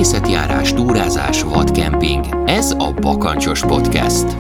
természetjárás, túrázás, vadkemping. Ez a Bakancsos Podcast.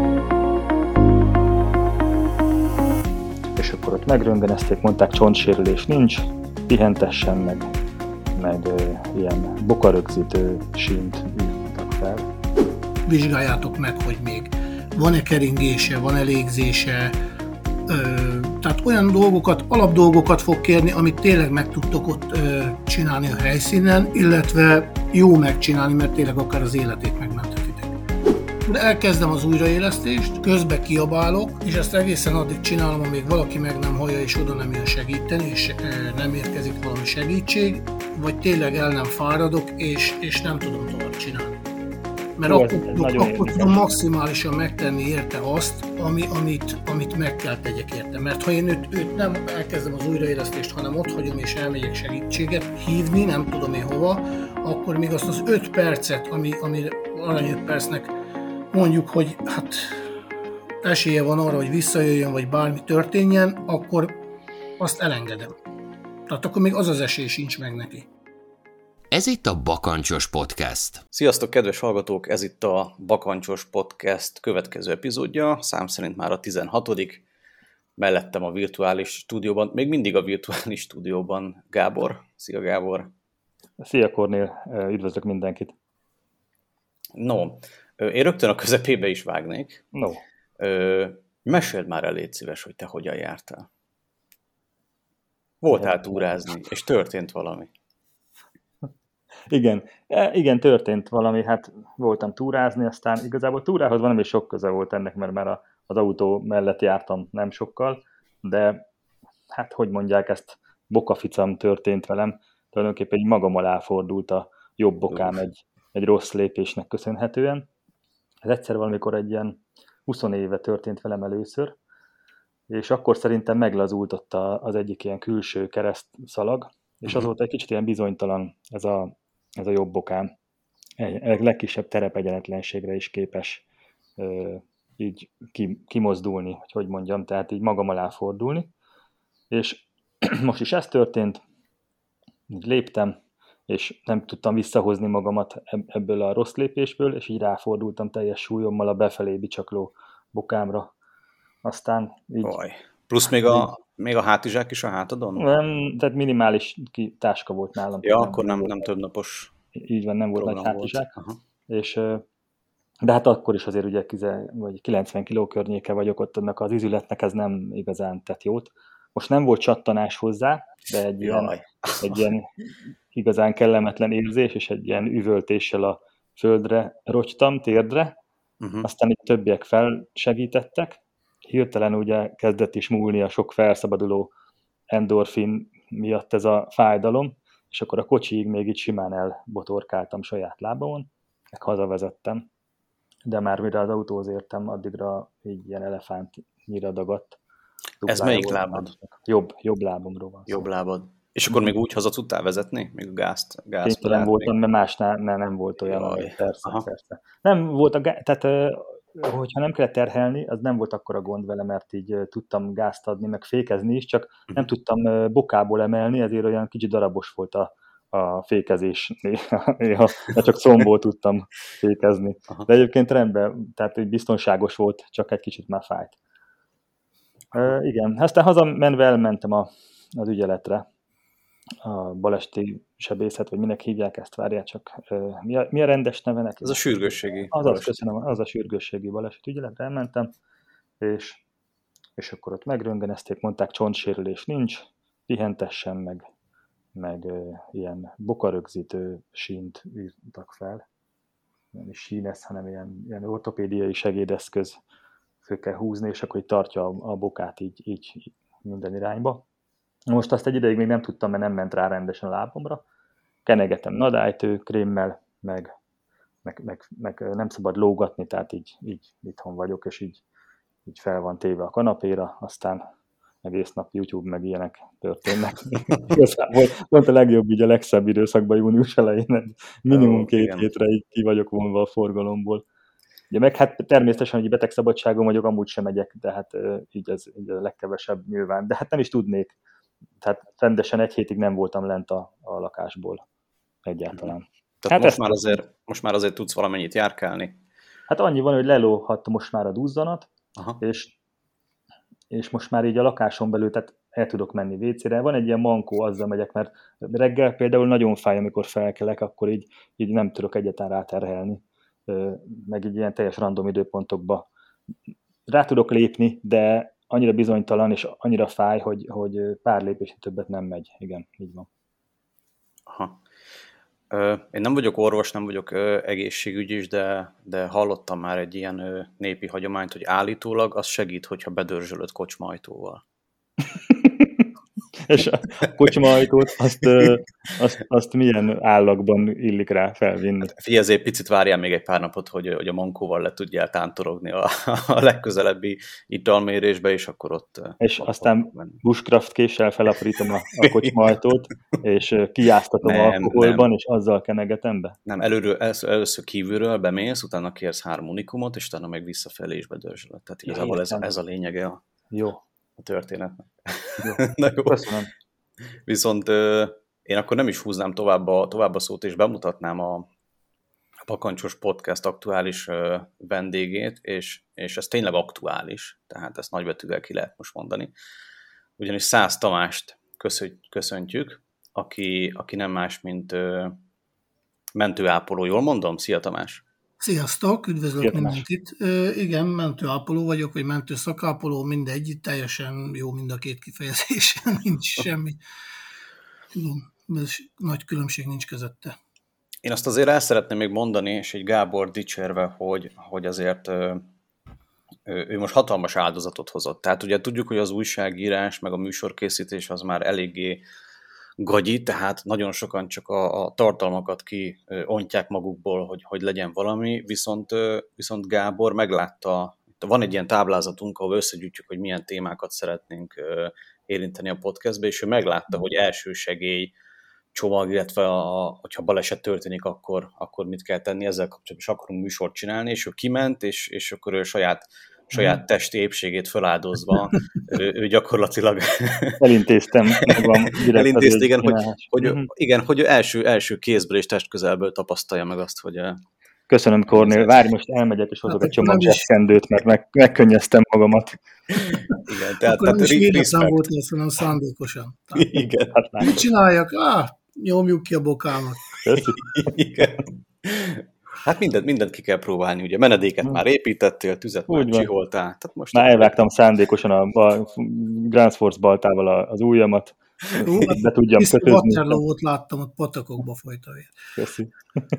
És akkor ott megröntgenezték, mondták, csontsérülés nincs, pihentessen meg ilyen bokarögzítő sínt írtak fel. Vizsgáljátok meg, hogy még van-e keringése, van-e légzése, tehát olyan dolgokat, alapdolgokat fog kérni, amit tényleg meg tudtok ott csinálni a helyszínen, illetve jó megcsinálni, mert tényleg akár az életét megmenthetitek. De elkezdem az újraélesztést, közbe kiabálok, és ezt egészen addig csinálom, amíg valaki meg nem hallja, és oda nem jön segíteni, és nem érkezik valami segítség, vagy tényleg el nem fáradok, és nem tudom tovább csinálni. Mert akkor tudom maximálisan megtenni érte azt, amit meg kell tegyek érte. Mert ha én őt nem elkezdem az újraélesztést, hanem ott hagyom és elmegyek segítséget hívni, nem tudom én hova, akkor még azt az 5 percet, ami arany 5 percnek mondjuk, hogy hát esélye van arra, hogy visszajöjjön, vagy bármi történjen, akkor azt elengedem. Tehát akkor még az esély sincs meg neki. Ez itt a Bakancsos Podcast. Sziasztok, kedves hallgatók! Ez itt a Bakancsos Podcast következő epizódja, szám szerint már a 16. Mellettem a virtuális stúdióban, még mindig a virtuális stúdióban Gábor. Szia, Gábor! Szia, Kornél! Üdvözlök mindenkit! No, én rögtön a közepébe is vágnék. No. Meséld már el, légy szíves, hogy te hogyan jártál. Voltál túrázni, és történt valami. Igen, történt valami, hát voltam túrázni, aztán igazából túrához valami sok köze volt ennek, mert már az autó mellett jártam nem sokkal, de hát hogy mondják, ezt bokaficam történt velem, tulajdonképpen így magam alá fordult a jobb bokám egy rossz lépésnek köszönhetően. Ez egyszer valamikor egy ilyen 20 éve történt velem először, és akkor szerintem meglazult ott az egyik ilyen külső keresztszalag, és azóta egy kicsit ilyen bizonytalan ez a jobb bokám. Egy legkisebb terepegyenetlenségre is képes így kimozdulni, hogy mondjam, tehát így magam alá fordulni. És most is ez történt, így léptem, és nem tudtam visszahozni magamat ebből a rossz lépésből, és így ráfordultam teljes súlyommal a befelé bicsakló bokámra. Aztán így... Plusz még a hátizsák is a hátadon? Nem, tehát minimális táska volt nálam. Ja, akkor nem több napos. Így van, nem volt nagy hátizsák. És, de hát akkor is azért ugye 90 kiló környéke vagyok, ott annak az izületnek ez nem igazán tett jót. Most nem volt csattanás hozzá, de egy ilyen igazán kellemetlen érzés, és egy ilyen üvöltéssel a földre rogytam, térdre. Aztán itt többiek felsegítettek. Hirtelen ugye kezdett is múlni a sok felszabaduló endorfin miatt ez a fájdalom, és akkor a kocsiig még így simán elbotorkáltam saját lábamon, meg hazavezettem, de már mire az autóhoz értem, addigra így ilyen elefántnyira dagadt. Ez melyik lábad? Jobb lábomról van szó. Jobb lábad. És akkor még úgy haza tudtál vezetni? Még a gázt kénytelen voltam, mert másnál nem volt olyan. Persze. Nem volt tehát hogyha nem kellett terhelni, az nem volt akkora gond vele, mert így tudtam gázt adni, meg fékezni is, csak nem tudtam bokából emelni, ezért olyan kicsit darabos volt a fékezés, néha csak szomból tudtam fékezni. De egyébként rendben, tehát így biztonságos volt, csak egy kicsit már fájt. Igen, aztán hazamenve elmentem az ügyeletre, a baleseti sebészet, vagy minek hívják ezt, várjál csak, mi a rendes neve neki? Ez a sürgősségi az a sürgősségi baleseti ügyeletre elmentem, és akkor ott megröntgenezték, mondták, csontsérülés nincs, pihentessen meg ilyen bokarögzítő sínt írtak fel. Nem is sín ez, hanem ilyen ortopédiai segédeszköz föl kell húzni, és akkor így tartja a bokát így minden irányba. Most azt egy ideig még nem tudtam, mert nem ment rá rendesen a lábomra. Kenegetem nadálytő krémmel, meg nem szabad lógatni, tehát így itthon vagyok, és így fel van téve a kanapéra, aztán egész nap YouTube meg ilyenek történnek. Pont a legjobb, így a legszebb időszakban június elején, minimum 2 hétre így ki vagyok vonva a forgalomból. Ugye meg hát természetesen, hogy betegszabadságon vagyok, amúgy sem megyek, de hát így ez a legkevesebb nyilván. De hát nem is tudnék. Tehát rendesen 1 hétig nem voltam lent a lakásból egyáltalán. Tehát most már azért tudsz valamennyit járkálni. Hát annyi van, hogy lelóhatta most már a duzzanat, Aha. és most már így a lakáson belül, tehát el tudok menni WC-re. Van egy ilyen mankó, azzal megyek, mert reggel például nagyon fáj, amikor felkelek, akkor így nem tudok egyáltalán ráterhelni, meg így ilyen teljes random időpontokba. Rá tudok lépni, de annyira bizonytalan, és annyira fáj, hogy pár lépésnél többet nem megy. Igen, így van. Aha. Én nem vagyok orvos, nem vagyok egészségügyis, de hallottam már egy ilyen népi hagyományt, hogy állítólag az segít, hogyha bedörzsölöd kocsmajtóval. És a kocsmaajtót azt milyen állagban illik rá felvinni? Figyelj, ezért picit várjál még egy pár napot, hogy a mankóval le tudjál tántorogni a legközelebbi italmérésbe, és akkor ott... És aztán bushcraft késsel felaprítom a kocsmaajtót, és kiáztatom alkoholban, és azzal kenegetem be? Nem, először kívülről bemész, utána kérsz 3 unikumot, és utána meg visszafelé is bedörzsölöd. Tehát igazából ez a lényege a történetnek. Na jó. Köszönöm. Viszont én akkor nem is húznám tovább a szót, és bemutatnám a Bakancsos Podcast aktuális vendégét, és ez tényleg aktuális, tehát ezt nagybetűvel ki lehet most mondani. Ugyanis Szász Tamást köszöntjük, aki nem más, mint mentőápoló. Jól mondom? Szia, Tamás! Sziasztok, üdvözlök mindenkit. Igen, mentőápoló vagyok, vagy mentőszakápoló, mindegy, teljesen jó mind a két kifejezés, nincs semmi nagy különbség nincs közötte. Én azt azért el szeretném még mondani, és egy Gábor dicsérve, hogy azért ő most hatalmas áldozatot hozott. Tehát ugye tudjuk, hogy az újságírás, meg a műsorkészítés az már eléggé gagyi, tehát nagyon sokan csak a tartalmakat kiontják magukból, hogy legyen valami, viszont Gábor meglátta, van egy ilyen táblázatunk, ahol összegyűjtjük, hogy milyen témákat szeretnénk érinteni a podcastbe, és ő meglátta, hogy elsősegély csomag, illetve hogyha baleset történik, akkor mit kell tenni, ezzel kapcsolatban is akarunk műsort csinálni, és ő kiment, és akkor ő saját testi épségét feláldozva, ő gyakorlatilag... Elintéztem magam. Elintézte, hogy ő első kézből és testközelből tapasztalja meg azt, hogy... Köszönöm, Kornél. Várj, most elmegyek és hozok egy csomag zsebkendőt, mert megkönnyeztem magamat. Igen, tehát nem is véletlen volt ez, hanem szándékosan. Igen. Mit csináljak? Nyomjuk ki a bokámat. Igen. Hát mindent ki kell próbálni, ugye menedéket már építettél, tüzet már csiholtál. Tehát most már elvágtam szándékosan a Grand Force baltával az ujjamat, be tudjam kötözni. Waterloo-ot láttam, ott patakokba folyt a vér. Köszi.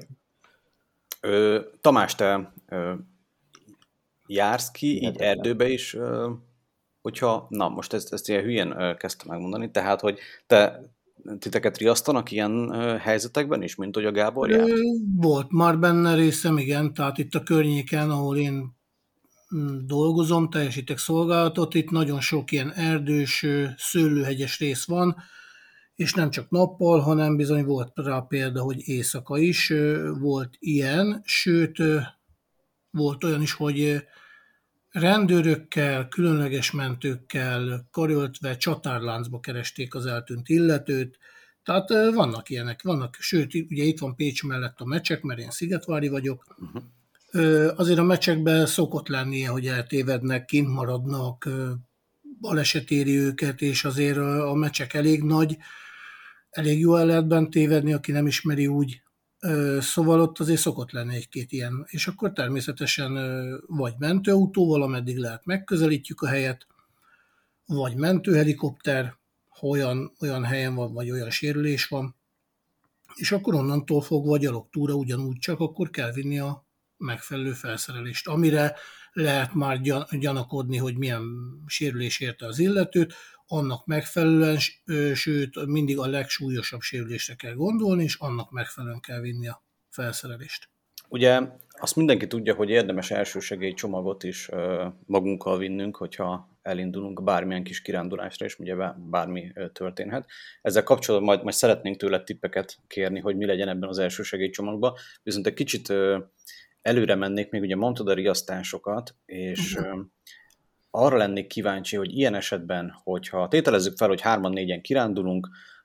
Tamás, te jársz ki így erdőbe is, hogyha, most ezt ilyen hülyen kezdtem megmondani, tehát, hogy titeket riasztanak ilyen helyzetekben is, mint hogy a Gábor jár? Volt már benne részem, igen, tehát itt a környéken, ahol én dolgozom, teljesítek szolgálatot, itt nagyon sok ilyen erdős, szőlőhegyes rész van, és nem csak nappal, hanem bizony volt rá példa, hogy éjszaka is volt ilyen, sőt, volt olyan is, hogy rendőrökkel, különleges mentőkkel karöltve csatárláncba keresték az eltűnt illetőt, tehát vannak ilyenek, sőt, ugye itt van Pécs mellett a Mecsek, mert én szigetvári vagyok, azért a Mecsekben szokott lennie, hogy eltévednek, kint maradnak, baleset éri őket, és azért a Mecsek elég nagy, elég jó el lehet bent tévedni, aki nem ismeri úgy. Szóval ott azért szokott lenni egy-két ilyen. És akkor természetesen vagy mentőautóval, ameddig lehet megközelítjük a helyet, vagy mentőhelikopter, ha olyan helyen van, vagy olyan sérülés van. És akkor onnantól fogva gyalogtúra ugyanúgy, csak akkor kell vinni a megfelelő felszerelést, amire lehet már gyanakodni, hogy milyen sérülés érte az illetőt, annak megfelelően, sőt, mindig a legsúlyosabb sérülésre kell gondolni, és annak megfelelően kell vinni a felszerelést. Ugye azt mindenki tudja, hogy érdemes elsősegély csomagot is magunkkal vinnünk, hogyha elindulunk bármilyen kis kirándulásra, és ugye bármi történhet. Ezzel kapcsolatban majd szeretnénk tőle tippeket kérni, hogy mi legyen ebben az elsősegély csomagban, viszont egy kicsit előre mennék, még ugye mondtad a riasztásokat, és arra lennék kíváncsi, hogy ilyen esetben, hogyha tételezzük fel, hogy 3-4-en kirándulunk,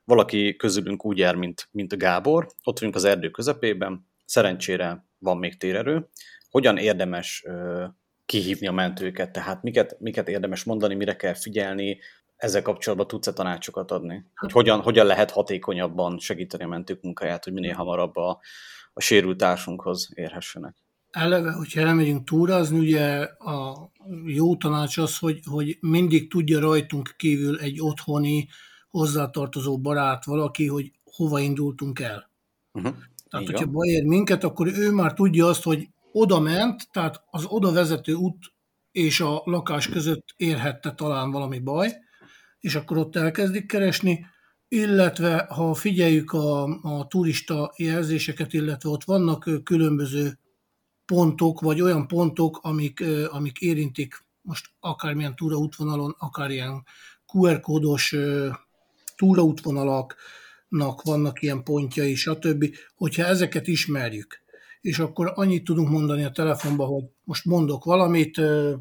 valaki közülünk úgy jár, mint a Gábor, ott vagyunk az erdő közepében, szerencsére van még térerő. Hogyan érdemes kihívni a mentőket, tehát miket érdemes mondani, mire kell figyelni, ezzel kapcsolatban tudsz-e tanácsokat adni? Hogy hogyan lehet hatékonyabban segíteni a mentők munkáját, hogy minél hamarabb a sérült társunkhoz érhessenek? Eleve, hogyha elmegyünk túrázni, ugye a jó tanács az, hogy mindig tudja rajtunk kívül egy otthoni, hozzátartozó barát, valaki, hogy hova indultunk el. Tehát, hogyha baj ér minket, akkor ő már tudja azt, hogy oda ment, tehát az oda vezető út és a lakás között érhette talán valami baj, és akkor ott elkezdik keresni, illetve ha figyeljük a turista jelzéseket, illetve ott vannak különböző pontok, vagy olyan pontok, amik érintik most akármilyen túraútvonalon, akár ilyen QR-kódos túraútvonalaknak vannak ilyen pontjai, stb. Hogyha ezeket ismerjük, és akkor annyit tudunk mondani a telefonban, hogy most mondok valamit,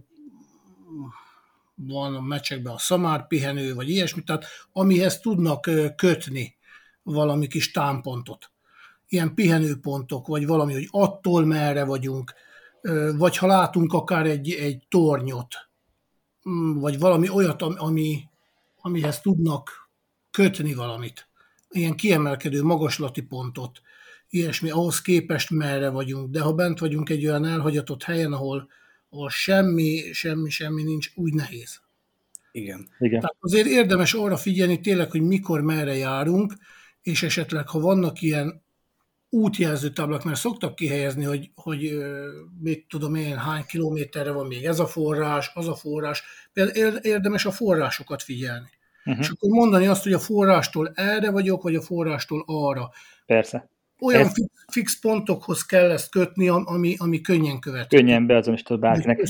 van a meccsekben a szamárpihenő, vagy ilyesmi, tehát amihez tudnak kötni valami kis támpontot. Ilyen pihenőpontok, vagy valami, hogy attól merre vagyunk, vagy ha látunk akár egy tornyot, vagy valami olyat, amihez tudnak kötni valamit. Ilyen kiemelkedő magaslati pontot, ilyesmi, ahhoz képest merre vagyunk. De ha bent vagyunk egy olyan elhagyatott helyen, ahol semmi nincs, úgy nehéz. Igen. Tehát azért érdemes arra figyelni tényleg, hogy mikor, merre járunk, és esetleg, ha vannak ilyen útjelző táblák, mert szoktak kihelyezni, hogy mit tudom én, hány kilométerre van még ez a forrás, az a forrás. Például érdemes a forrásokat figyelni. És akkor mondani azt, hogy a forrástól erre vagyok, vagy a forrástól arra. Persze. Olyan fix pontokhoz kell ezt kötni, ami könnyen követhető. Könnyen beazonosítod bárkinek.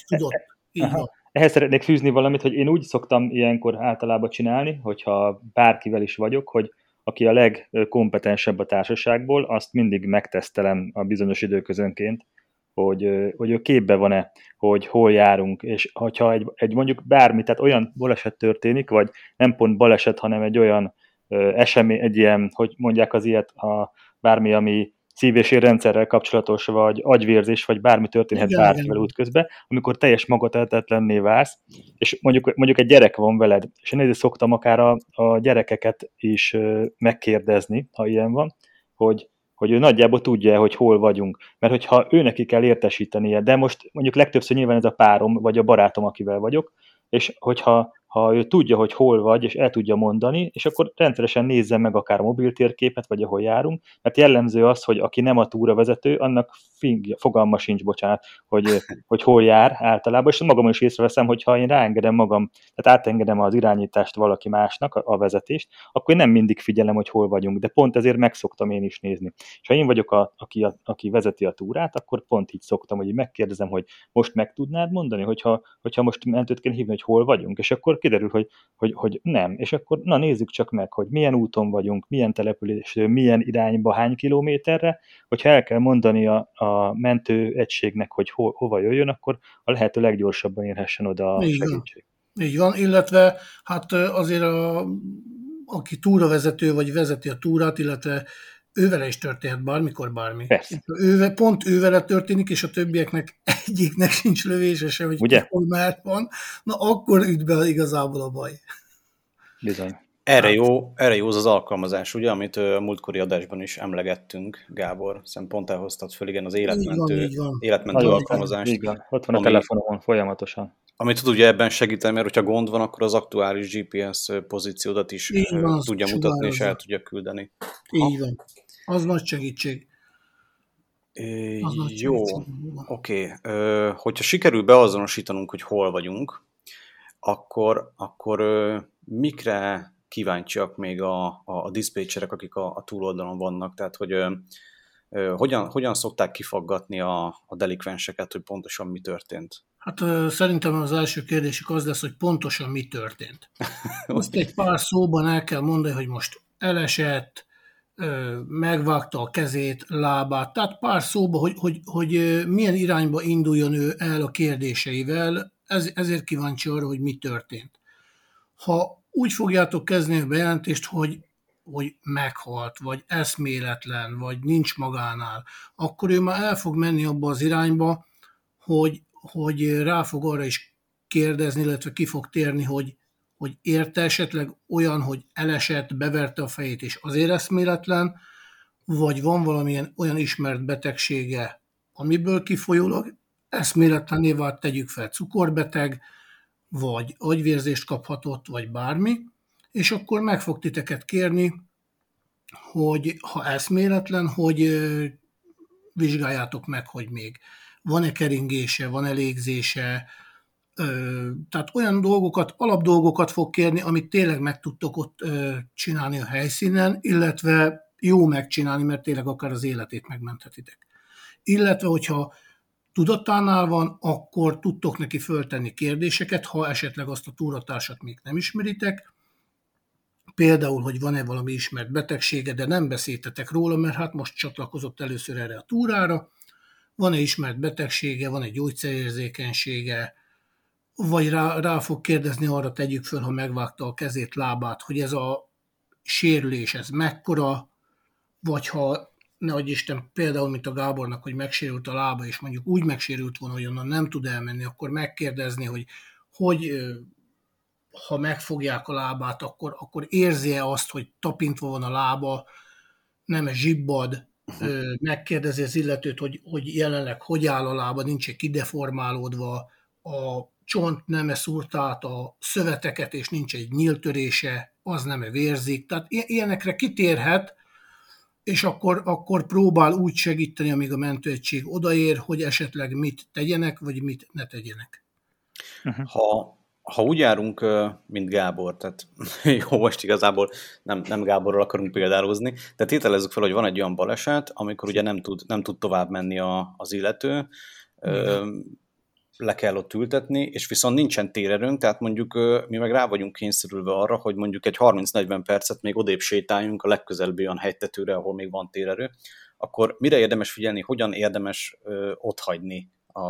Ehhez szeretnék fűzni valamit, hogy én úgy szoktam ilyenkor általában csinálni, hogyha bárkivel is vagyok, hogy aki a legkompetensebb a társaságból, azt mindig megtesztelem a bizonyos időközönként, hogy ő képbe van-e, hogy hol járunk, és hogyha egy mondjuk bármi, tehát olyan baleset történik, vagy nem pont baleset, hanem egy olyan esemény, egy ilyen, hogy mondják az ilyet, bármi, ami szív- és érrendszerrel kapcsolatos, vagy agyvérzés, vagy bármi történhet bárkivel útközben, amikor teljes magatehetetlenné válsz, és mondjuk egy gyerek van veled, és én ezért szoktam akár a gyerekeket is megkérdezni, ha ilyen van, hogy ő nagyjából tudja, hogy hol vagyunk. Mert hogyha ő neki kell értesítenie, de most mondjuk legtöbbször nyilván ez a párom, vagy a barátom, akivel vagyok, és hogyha ő tudja, hogy hol vagy, és el tudja mondani, és akkor rendszeresen nézzen meg akár a mobiltérképet, vagy ahol járunk, mert jellemző az, hogy aki nem a túravezető, annak fogalma sincs, bocsánat, hogy hol jár általában, és magam is észreveszem, hogy ha én ráengedem magam, tehát átengedem az irányítást valaki másnak, a vezetést, akkor én nem mindig figyelem, hogy hol vagyunk, de pont ezért megszoktam én is nézni. És ha én vagyok aki vezeti a túrát, akkor pont így szoktam, hogy megkérdezem, hogy most meg tudnád mondani, hogyha most mentőt kell hívni, hogy hol vagyunk, és akkor kiderül, hogy nem. És akkor nézzük csak meg, hogy milyen úton vagyunk, milyen településről, milyen irányba, hány kilométerre, hogyha el kell mondani a mentőegységnek, hogy hova jöjjön, akkor a lehető leggyorsabban érhessen oda a segítség. Így van, illetve hát azért aki túravezető, vagy vezeti a túrát, illetve ővele is történhet bármikor bármi. Pont ővele történik, és a többieknek egyiknek sincs lövése se, hogy hol már van, na akkor üt be igazából a baj. Bizony. Erre jó az alkalmazás, ugye, amit a múltkori adásban is emlegettünk, Gábor, hiszen pont elhoztad föl, igen, az életmentő alkalmazást. Igen, ott van a telefonon folyamatosan. Amit tud ugye ebben segíteni, mert hogyha gond van, akkor az aktuális GPS pozíciódat is tudja mutatni, és el tudja küldeni. Így van. Az nagy segítség. Jó, oké. Hogyha sikerül beazonosítanunk, hogy hol vagyunk, akkor mikre kíváncsiak még a diszpécserek, akik a túloldalon vannak? Tehát, hogy hogyan szokták kifaggatni a delikvenseket, hogy pontosan mi történt? Hát szerintem az első kérdésük az lesz, hogy pontosan mi történt. Azt egy pár szóban el kell mondani, hogy most elesett, megvágta a kezét, lábát, tehát pár szóban, hogy milyen irányba induljon ő el a kérdéseivel, ezért kíváncsi arra, hogy mi történt. Ha úgy fogjátok kezdeni a bejelentést, hogy hogy meghalt, vagy eszméletlen, vagy nincs magánál, akkor ő már el fog menni abba az irányba, hogy rá fog arra is kérdezni, illetve ki fog térni, hogy érte esetleg olyan, hogy elesett, beverte a fejét, és azért eszméletlen, vagy van valamilyen olyan ismert betegsége, amiből kifolyólag eszméletlenné vált, tegyük fel, cukorbeteg, vagy agyvérzést kaphatott, vagy bármi, és akkor meg fog titeket kérni, hogy ha eszméletlen, hogy vizsgáljátok meg, hogy még van-e keringése, van-e légzése, tehát olyan dolgokat, alapdolgokat fog kérni, amit tényleg meg tudtok ott csinálni a helyszínen, illetve jó megcsinálni, mert tényleg akár az életét megmenthetitek. Illetve, hogyha tudatánál van, akkor tudtok neki föltenni kérdéseket, ha esetleg azt a túratársat még nem ismeritek, például, hogy van-e valami ismert betegsége, de nem beszéltetek róla, mert hát most csatlakozott először erre a túrára, van-e ismert betegsége, van-e gyógyszerérzékenysége, vagy rá fog kérdezni, arra tegyük föl, ha megvágta a kezét, lábát, hogy ez a sérülés, ez mekkora, vagy ha, nehogy Isten, például, mint a Gábornak, hogy megsérült a lába, és mondjuk úgy megsérült volna, hogy onnan nem tud elmenni, akkor megkérdezni, hogy ha megfogják a lábát, akkor érzi-e azt, hogy tapintva van a lába, nem zsibbad, megkérdezi az illetőt, hogy jelenleg hogy áll a lába, nincs-e kideformálódva, a csont nem-e szúrt át a szöveteket, és nincs egy nyíltörése, az nem-e vérzik. Tehát ilyenekre kitérhet, és akkor próbál úgy segíteni, amíg a mentőegység odaér, hogy esetleg mit tegyenek, vagy mit ne tegyenek. Ha úgy járunk, mint Gábor, tehát jó, most igazából nem Gáborral akarunk példározni, de tételezzük fel, hogy van egy olyan baleset, amikor ugye nem tud tovább menni az illető, le kell ott ültetni, és viszont nincsen térerőnk, tehát mondjuk mi meg rá vagyunk kényszerülve arra, hogy mondjuk egy 30-40 percet még odébb sétáljunk a legközelebbi olyan hegytetőre, ahol még van térerő, akkor mire érdemes figyelni, hogyan érdemes otthagyni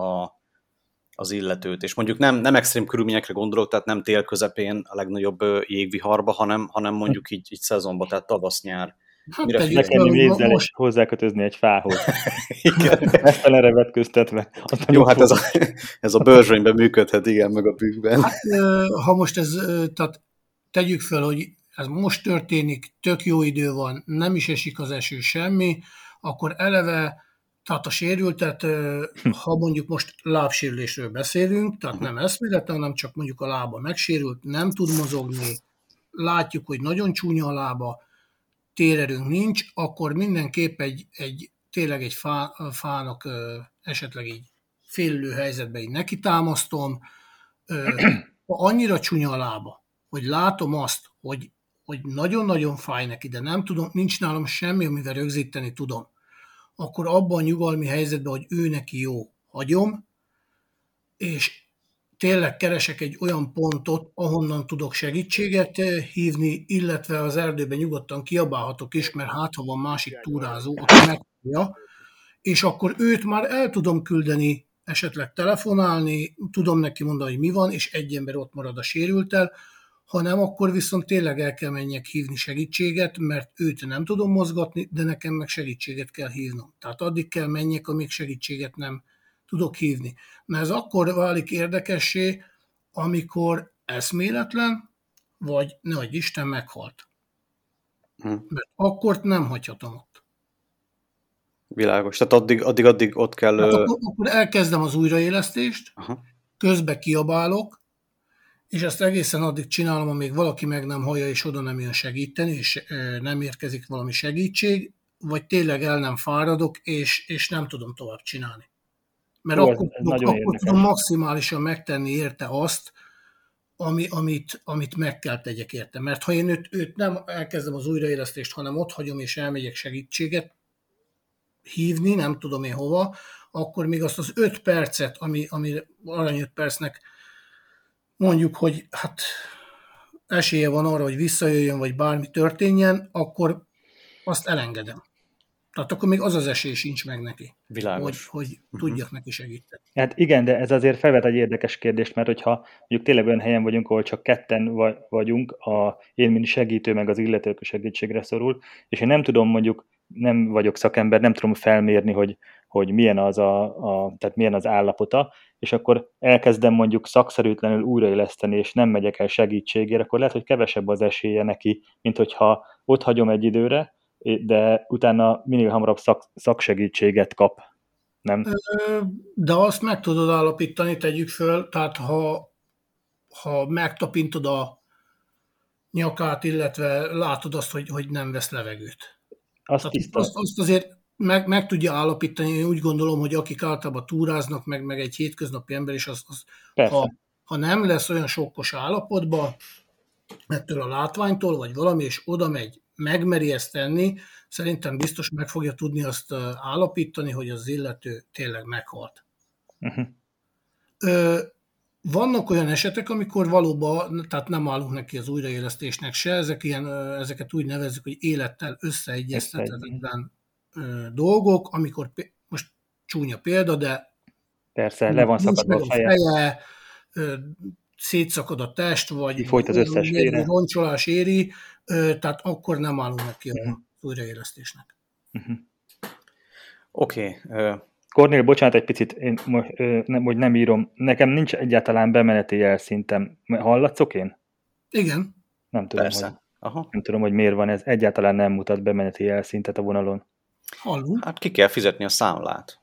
az illetőt, és mondjuk nem extrém körülményekre gondolok, tehát nem tél közepén a legnagyobb jégviharba, hanem mondjuk így szezonban, tehát tavasz-nyár. Nekem vízzel is hozzákötözni egy fához. Ezt a vetköztetve. Jó, hát ez a bőrzsönyben működhet, igen, meg a bükkben. Hát, ha most tehát tegyük fel, hogy ez most történik, tök jó idő van, nem is esik az eső, semmi, akkor eleve, tehát a sérültet, ha mondjuk most lábsérülésről beszélünk, tehát nem eszméletlen, hanem csak mondjuk a lába megsérült, nem tud mozogni, látjuk, hogy nagyon csúnya a lába, térerőnk nincs, akkor mindenképp tényleg egy fának esetleg így félülő helyzetben így neki támasztom. Ha annyira csúnya a lába, hogy látom azt, hogy nagyon-nagyon fáj neki, de nem tudom, nincs nálam semmi, amivel rögzíteni tudom, akkor abban a nyugalmi helyzetben, hogy ő neki jó, hagyom, és tényleg keresek egy olyan pontot, ahonnan tudok segítséget hívni, illetve az erdőben nyugodtan kiabálhatok is, mert hát ha van másik túrázó, aki megtudja, és akkor őt már el tudom küldeni, esetleg telefonálni, tudom neki mondani, hogy mi van, és egy ember ott marad a sérülttel, ha nem, akkor viszont tényleg el kell menjek hívni segítséget, mert őt nem tudom mozgatni, de nekem meg segítséget kell hívnom. Tehát addig kell menjek, amíg segítséget nem tudok hívni. Mert ez akkor válik érdekessé, amikor eszméletlen, vagy nehogy Isten meghalt. Mert akkor nem hagyhatom ott. Világos. Tehát addig ott kell... Hát akkor elkezdem az újraélesztést, közbe kiabálok, és ezt egészen addig csinálom, amíg valaki meg nem hallja, és oda nem jön segíteni, és nem érkezik valami segítség, vagy tényleg el nem fáradok, és nem tudom tovább csinálni. Mert akkor tudom maximálisan megtenni érte azt, amit meg kell tegyek érte. Mert ha én őt nem elkezdem az újraélesztést, hanem ott hagyom, és elmegyek segítséget hívni, nem tudom én hova, akkor még azt az 5 percet, ami arany 5 percnek mondjuk, hogy hát esélye van arra, hogy visszajöjjön, vagy bármi történjen, akkor azt elengedem. Tehát akkor még az az esély sincs meg neki, Világos. hogy tudjak neki segíteni. Hát igen, de ez azért felvet egy érdekes kérdést, mert hogyha mondjuk tényleg olyan helyen vagyunk, ahol csak ketten vagyunk, én mint segítő, meg az illető, aki segítségre szorul, és én nem tudom, mondjuk nem vagyok szakember, nem tudom felmérni, hogy milyen az tehát milyen az állapota, és akkor elkezdem mondjuk szakszerűtlenül újraéleszteni, és nem megyek el segítségért, akkor lehet, hogy kevesebb az esélye neki, mint hogyha ott hagyom egy időre, de utána minél hamarabb szaksegítséget kap. Nem? De azt meg tudod állapítani, tegyük föl, tehát ha megtapintod a nyakát, illetve látod azt, hogy nem vesz levegőt. Azt azért meg tudja állapítani, én úgy gondolom, hogy akik általában túráznak, meg egy hétköznapi ember is, ha nem lesz olyan sokkos állapotban, ettől a látványtól, vagy valami, és oda megy, megmeri ezt tenni, szerintem biztos meg fogja tudni azt állapítani, hogy az illető tényleg meghalt. Uh-huh. Vannak olyan esetek, amikor valóban, tehát nem állunk neki az újraélesztésnek se, ezeket úgy nevezzük, hogy élettel összeegyeztethetetlen dolgok, amikor, most csúnya példa, de persze, le van szakadva a feje, szétszakad a test, vagy folyt az összes vére, roncsolás éri, tehát akkor nem állunk neki az újraélesztésnek. Uh-huh. Oké. Kornél, bocsánat egy picit, én hogy nem írom, nekem nincs egyáltalán bemeneti jelszintem. Hallatszok én? Igen. Nem tudom, hogy miért van ez. Egyáltalán nem mutat bemeneti jelszintet a vonalon. Hallunk. Hát ki kell fizetni a számlát.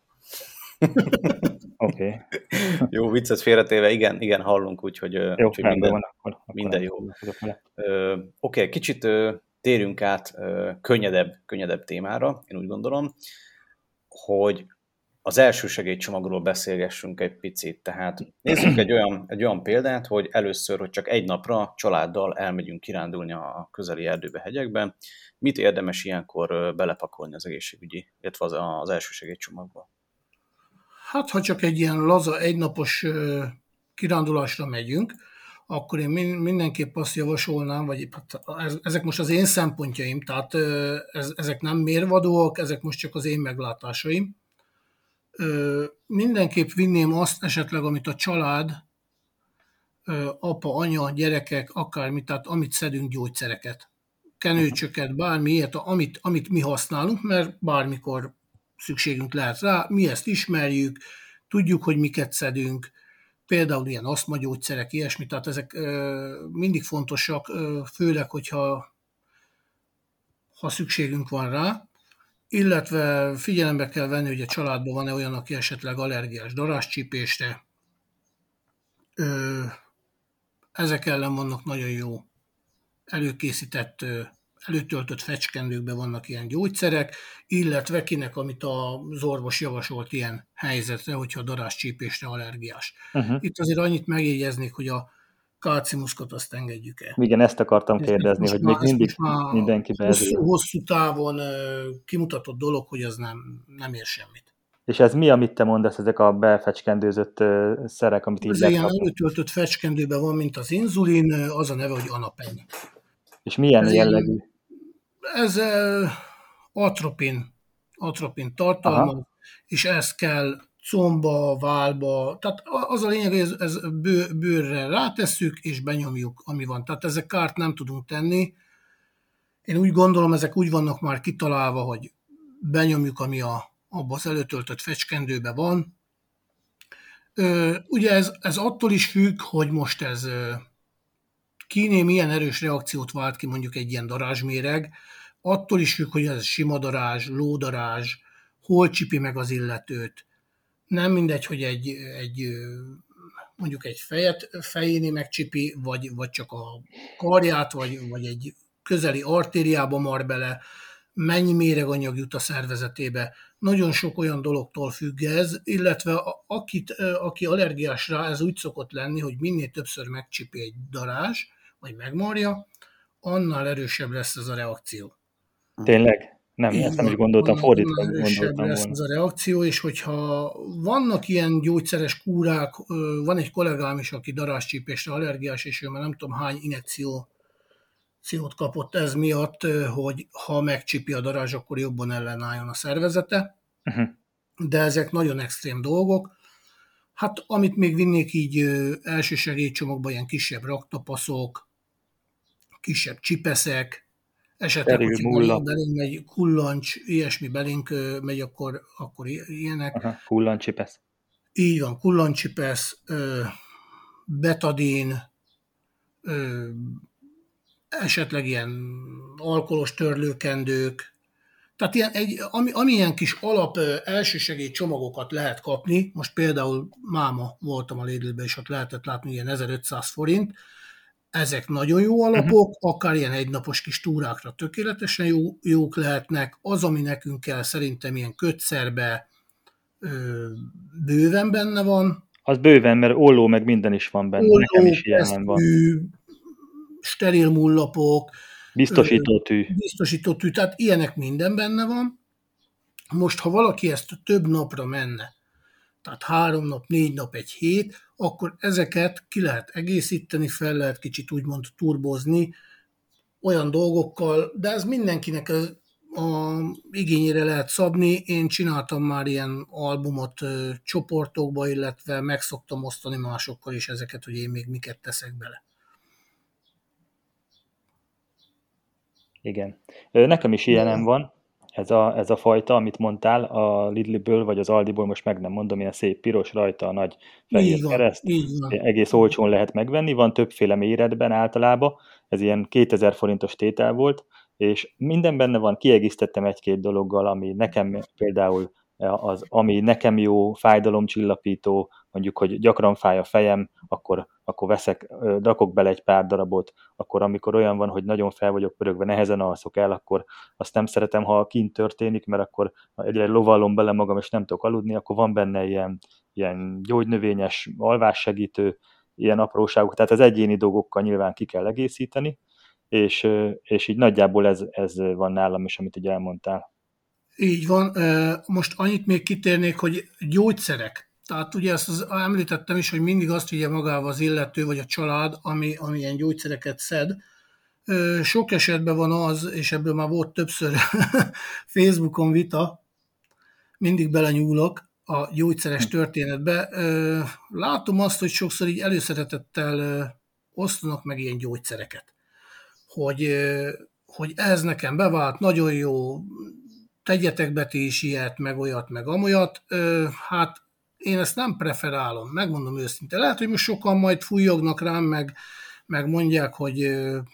Oké. Jó, viccet félretéve, igen, hallunk, úgyhogy, jó, minden jó. Oké, kicsit térjünk át könnyedebb témára, én úgy gondolom, hogy az elsősegélycsomagról beszélgessünk egy picit. Tehát nézzünk egy olyan példát, hogy először, hogy csak egy napra családdal elmegyünk kirándulni a közeli erdőbe, hegyekben. Mit érdemes ilyenkor belepakolni az egészségügyi, illetve az elsősegélycsomagba? Hát, ha csak egy ilyen laza, egynapos kirándulásra megyünk, akkor én mindenképp azt javasolnám, vagy ezek most az én szempontjaim, tehát ezek nem mérvadóak, ezek most csak az én meglátásaim. Mindenképp vinném azt esetleg, amit a család, apa, anya, gyerekek, akármi, tehát amit szedünk, gyógyszereket, kenőcsöket, bármi ilyet, amit mi használunk, mert bármikor szükségünk lehet rá, mi ezt ismerjük, tudjuk, hogy miket szedünk, például ilyen asztmagyógyszerek, ilyesmi, tehát ezek mindig fontosak, főleg, hogyha szükségünk van rá, illetve figyelembe kell venni, hogy a családban van-e olyan, aki esetleg allergiás darázscsípésre. Ezek ellen vannak nagyon jó előkészített, előtöltött fecskendőkben vannak ilyen gyógyszerek, illetve kinek, amit az orvos javasolt ilyen helyzetre, hogyha darázscsípésre allergiás. Uh-huh. Itt azért annyit megjegyeznék, hogy a kalciumuszkot azt engedjük el. Igen, ezt akartam kérdezni, hogy még mindig mindenki hosszú távon kimutatott dolog, hogy az nem ér semmit. És ez mi, amit te mondasz, ezek a befecskendőzött szerek, amit így ez ilyen előtöltött fecskendőben van, mint az inzulin, az a neve, hogy Anapen. És milyen ez jellegű? Ez atropin tartalmaz, és ezt kell comba, válba, tehát az a lényeg, hogy ez bőrre rátesszük, és benyomjuk, ami van. Tehát ezek kárt nem tudunk tenni. Én úgy gondolom, ezek úgy vannak már kitalálva, hogy benyomjuk, ami abban az előtöltött fecskendőben van. Ugye ez attól is függ, hogy most ez kinél milyen erős reakciót vált ki mondjuk egy ilyen darázsméreg, attól is függ, hogy ez sima darázs, lódarázs, hol csipi meg az illetőt. Nem mindegy, hogy mondjuk egy fejénél megcsipi, vagy csak a karját, vagy egy közeli artériába mar bele, mennyi méreganyag jut a szervezetébe. Nagyon sok olyan dologtól függ ez, illetve aki allergiás rá, ez úgy szokott lenni, hogy minél többször megcsipi egy darázs, vagy megmarja, annál erősebb lesz ez a reakció. Tényleg? Nem, ezt nem is gondoltam, fordítva gondoltam lesz volna. Ez a reakció, és hogyha vannak ilyen gyógyszeres kúrák, van egy kollégám is, aki darázscsípésre allergiás, és ő már nem tudom hány injekció injekciót kapott ez miatt, hogy ha megcsipi a darázs, akkor jobban ellenálljon a szervezete. De ezek nagyon extrém dolgok. Hát amit még vinnék így elsősegélycsomagban, ilyen kisebb raktapaszok, kisebb csipeszek, esetleg, hogyha belénk megy kullancs, ilyesmi belénk megy, akkor ilyenek. Aha, kullancsipesz. Így van, kullancsipesz, betadin, esetleg ilyen alkoholos törlőkendők. Tehát ami ilyen kis alap elsősegély csomagokat lehet kapni, most például máma voltam a Lidlben, és ott lehetett látni ilyen 1500 forint, ezek nagyon jó alapok, akár ilyen egynapos kis túrákra tökéletesen jók lehetnek. Az, ami nekünk kell, szerintem ilyen kötszerbe bőven benne van. Az bőven, mert olló meg minden is van benne. Olló, nekem is ilyen van. Steril mullapok, biztosító tű, tehát ilyenek minden benne van. Most, ha valaki ezt több napra menne, tehát 3 nap, 4 nap, egy hét, akkor ezeket ki lehet egészíteni, fel lehet kicsit úgymond turbozni olyan dolgokkal, de ez mindenkinek a igényére lehet szabni. Én csináltam már ilyen albumot csoportokba, illetve meg szoktam osztani másokkal is ezeket, hogy én még miket teszek bele. Igen. Nekem is ilyenem van, ez a fajta, amit mondtál, a Lidlből vagy az Aldiból, most meg nem mondom, ilyen szép piros rajta a nagy fehér kereszt, egész olcsón lehet megvenni, van többféle méretben általában, ez ilyen 2000 forintos tétel volt, és minden benne van, kiegészítettem egy-két dologgal, ami nekem például ami nekem jó, fájdalomcsillapító, mondjuk, hogy gyakran fáj a fejem, akkor rakok bele egy pár darabot, akkor amikor olyan van, hogy nagyon fel vagyok pörögve, nehezen alszok el, akkor azt nem szeretem, ha kint történik, mert akkor egyre lovallom bele magam, és nem tudok aludni, akkor van benne ilyen gyógynövényes alvássegítő, ilyen apróságok, tehát az egyéni dolgokkal nyilván ki kell egészíteni, és így nagyjából ez van nálam is, amit így elmondtál. Így van. Most annyit még kitérnék, hogy gyógyszerek. Tehát ugye ezt említettem is, hogy mindig azt vigye magával az illető, vagy a család, ami ilyen gyógyszereket szed. Sok esetben van az, és ebből már volt többször Facebookon vita, mindig belenyúlok a gyógyszeres történetbe. Látom azt, hogy sokszor így előszeretettel osztanak meg ilyen gyógyszereket. Hogy ez nekem bevált, nagyon jó, tegyetek be ti is ilyet, meg olyat, meg amolyat. Hát én ezt nem preferálom, megmondom őszintén. Lehet, hogy most sokan majd fújognak rám, meg mondják, hogy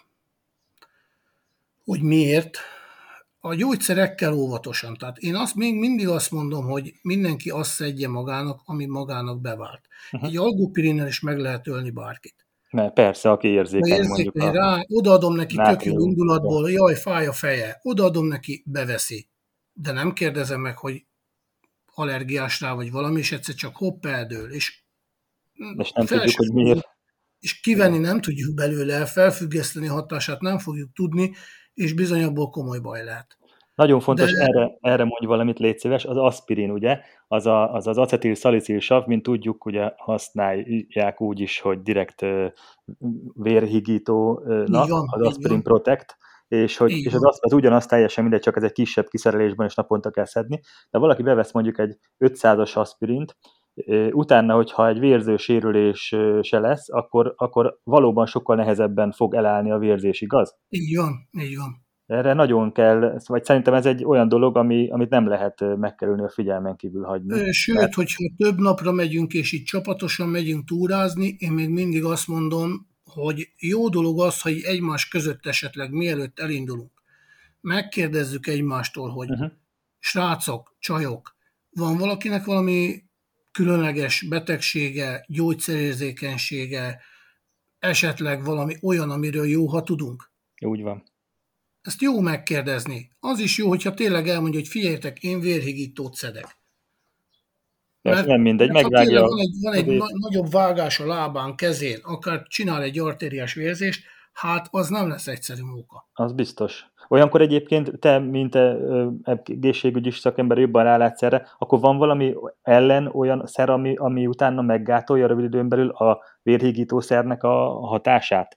miért. A gyógyszerekkel óvatosan. Tehát én még mindig azt mondom, hogy mindenki azt szedje magának, ami magának bevált. Egy algopirinnel is meg lehet ölni bárkit. Mert persze, aki érzékeny mondjuk. Rá, odaadom neki tök jó indulatból, jaj, fáj a feje, odaadom neki, beveszi. De nem kérdezem meg, hogy allergiás rá, vagy valami, és egyszer csak hopp, eldől. És nem tudjuk, hogy miért. És kivenni nem tudjuk belőle, felfüggeszteni hatását nem fogjuk tudni, és bizony abból komoly baj lehet. Nagyon fontos, erre mondj valamit, légy szíves, az aspirin, ugye, az acetil-szalicilsav, mint tudjuk, ugye használják úgy is, hogy direkt vérhigítónak, az Aspirin Protect, és az ugyanaz teljesen mindegy, csak ez egy kisebb kiszerelésben, és naponta kell szedni, de valaki bevesz mondjuk egy 500-as aspirint, utána, hogyha egy vérzősérülés se lesz, akkor valóban sokkal nehezebben fog elállni a vérzés, igaz? Így van. Erre nagyon kell, vagy szerintem ez egy olyan dolog, amit nem lehet megkerülni, a figyelmen kívül hagyni. Sőt, hogyha több napra megyünk, és így csapatosan megyünk túrázni, én még mindig azt mondom, hogy jó dolog az, hogy egymás között esetleg mielőtt elindulunk, megkérdezzük egymástól, hogy srácok, csajok, van valakinek valami különleges betegsége, gyógyszerérzékenysége, esetleg valami olyan, amiről jó, ha tudunk? Úgy van. Ezt jó megkérdezni. Az is jó, hogyha tényleg elmondja, hogy figyeljetek, én vérhigítót szedek. Mert nem mindegy, megvágja. Van egy nagyobb vágás a lábán, kezén, akár csinál egy artériás vérzést, hát az nem lesz egyszerű munka. Az biztos. Olyankor egyébként te, mint egészségügyi szakember jobban rálátsz erre, akkor van valami ellen olyan szer, ami utána meggátolja rövid időn belül a vérhigítószernek a hatását?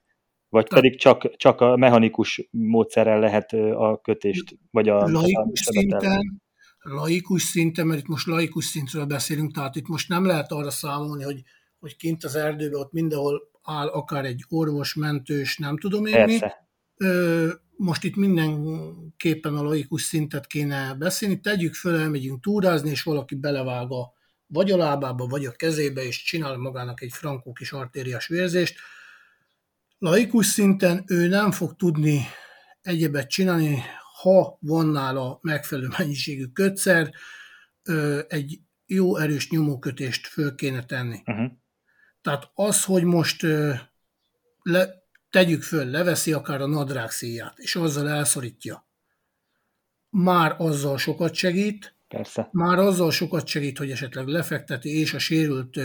Vagy pedig csak a mechanikus módszerrel lehet a kötést, vagy a laikus szinten, mert itt most laikus szintről beszélünk, tehát itt most nem lehet arra számolni, hogy kint az erdőben ott mindenhol áll akár egy orvos, mentős, nem tudom én mi. Most itt mindenképpen a laikus szintet kéne beszélni. Tegyük föl, elmegyünk túrázni, és valaki belevág vagy a lábába, vagy a kezébe, és csinál magának egy frankó kis artériás vérzést. Laikus szinten ő nem fog tudni egyebet csinálni, ha van nála megfelelő mennyiségű kötszer, egy jó erős nyomókötést föl kéne tenni. Tehát az, hogy most tegyük föl, leveszi akár a nadrág szíját, és azzal elszorítja, már azzal sokat segít. Persze. Már azzal sokat segít, hogy esetleg lefekteti, és a sérült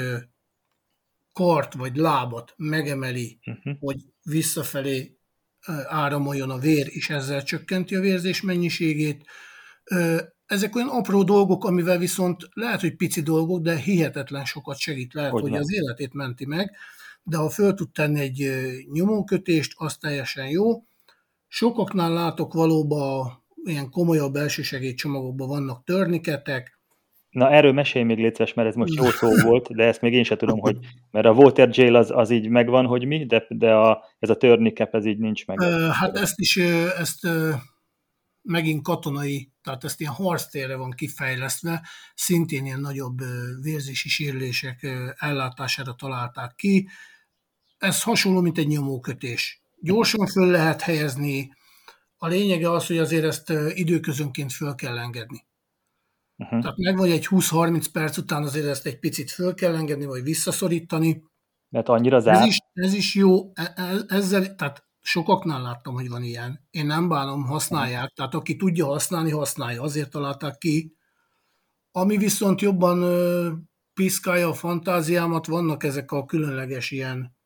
kart vagy lábat megemeli, hogy visszafelé áramoljon a vér, és ezzel csökkenti a vérzés mennyiségét. Ezek olyan apró dolgok, amivel viszont lehet, hogy pici dolgok, de hihetetlen sokat segít. Lehet, hogy az életét menti meg, de ha föl tud tenni egy nyomókötést, az teljesen jó. Sokaknál látok valóban ilyen komolyabb belsősegélycsomagokban vannak torniketek. Na erről mesélj még létszes, mert ez most jó szó volt, de ezt még én sem tudom, hogy, mert a water jail az így megvan, hogy mi, de ez a tourniquet ez így nincs meg. Hát ezt megint katonai, tehát ezt ilyen harctérre van kifejlesztve, szintén ilyen nagyobb vérzési sérülések ellátására találták ki. Ez hasonló, mint egy nyomókötés. Gyorsan föl lehet helyezni. A lényege az, hogy azért ezt időközönként föl kell engedni. Tehát megvan egy 20-30 perc után azért ezt egy picit föl kell engedni, vagy visszaszorítani. Mert annyira zárt. Ez is jó. Ezzel, tehát sokaknál láttam, hogy van ilyen. Én nem bánom, használják. Tehát aki tudja használni, használja. Azért találták ki. Ami viszont jobban piszkálja a fantáziámat, vannak ezek a különleges ilyen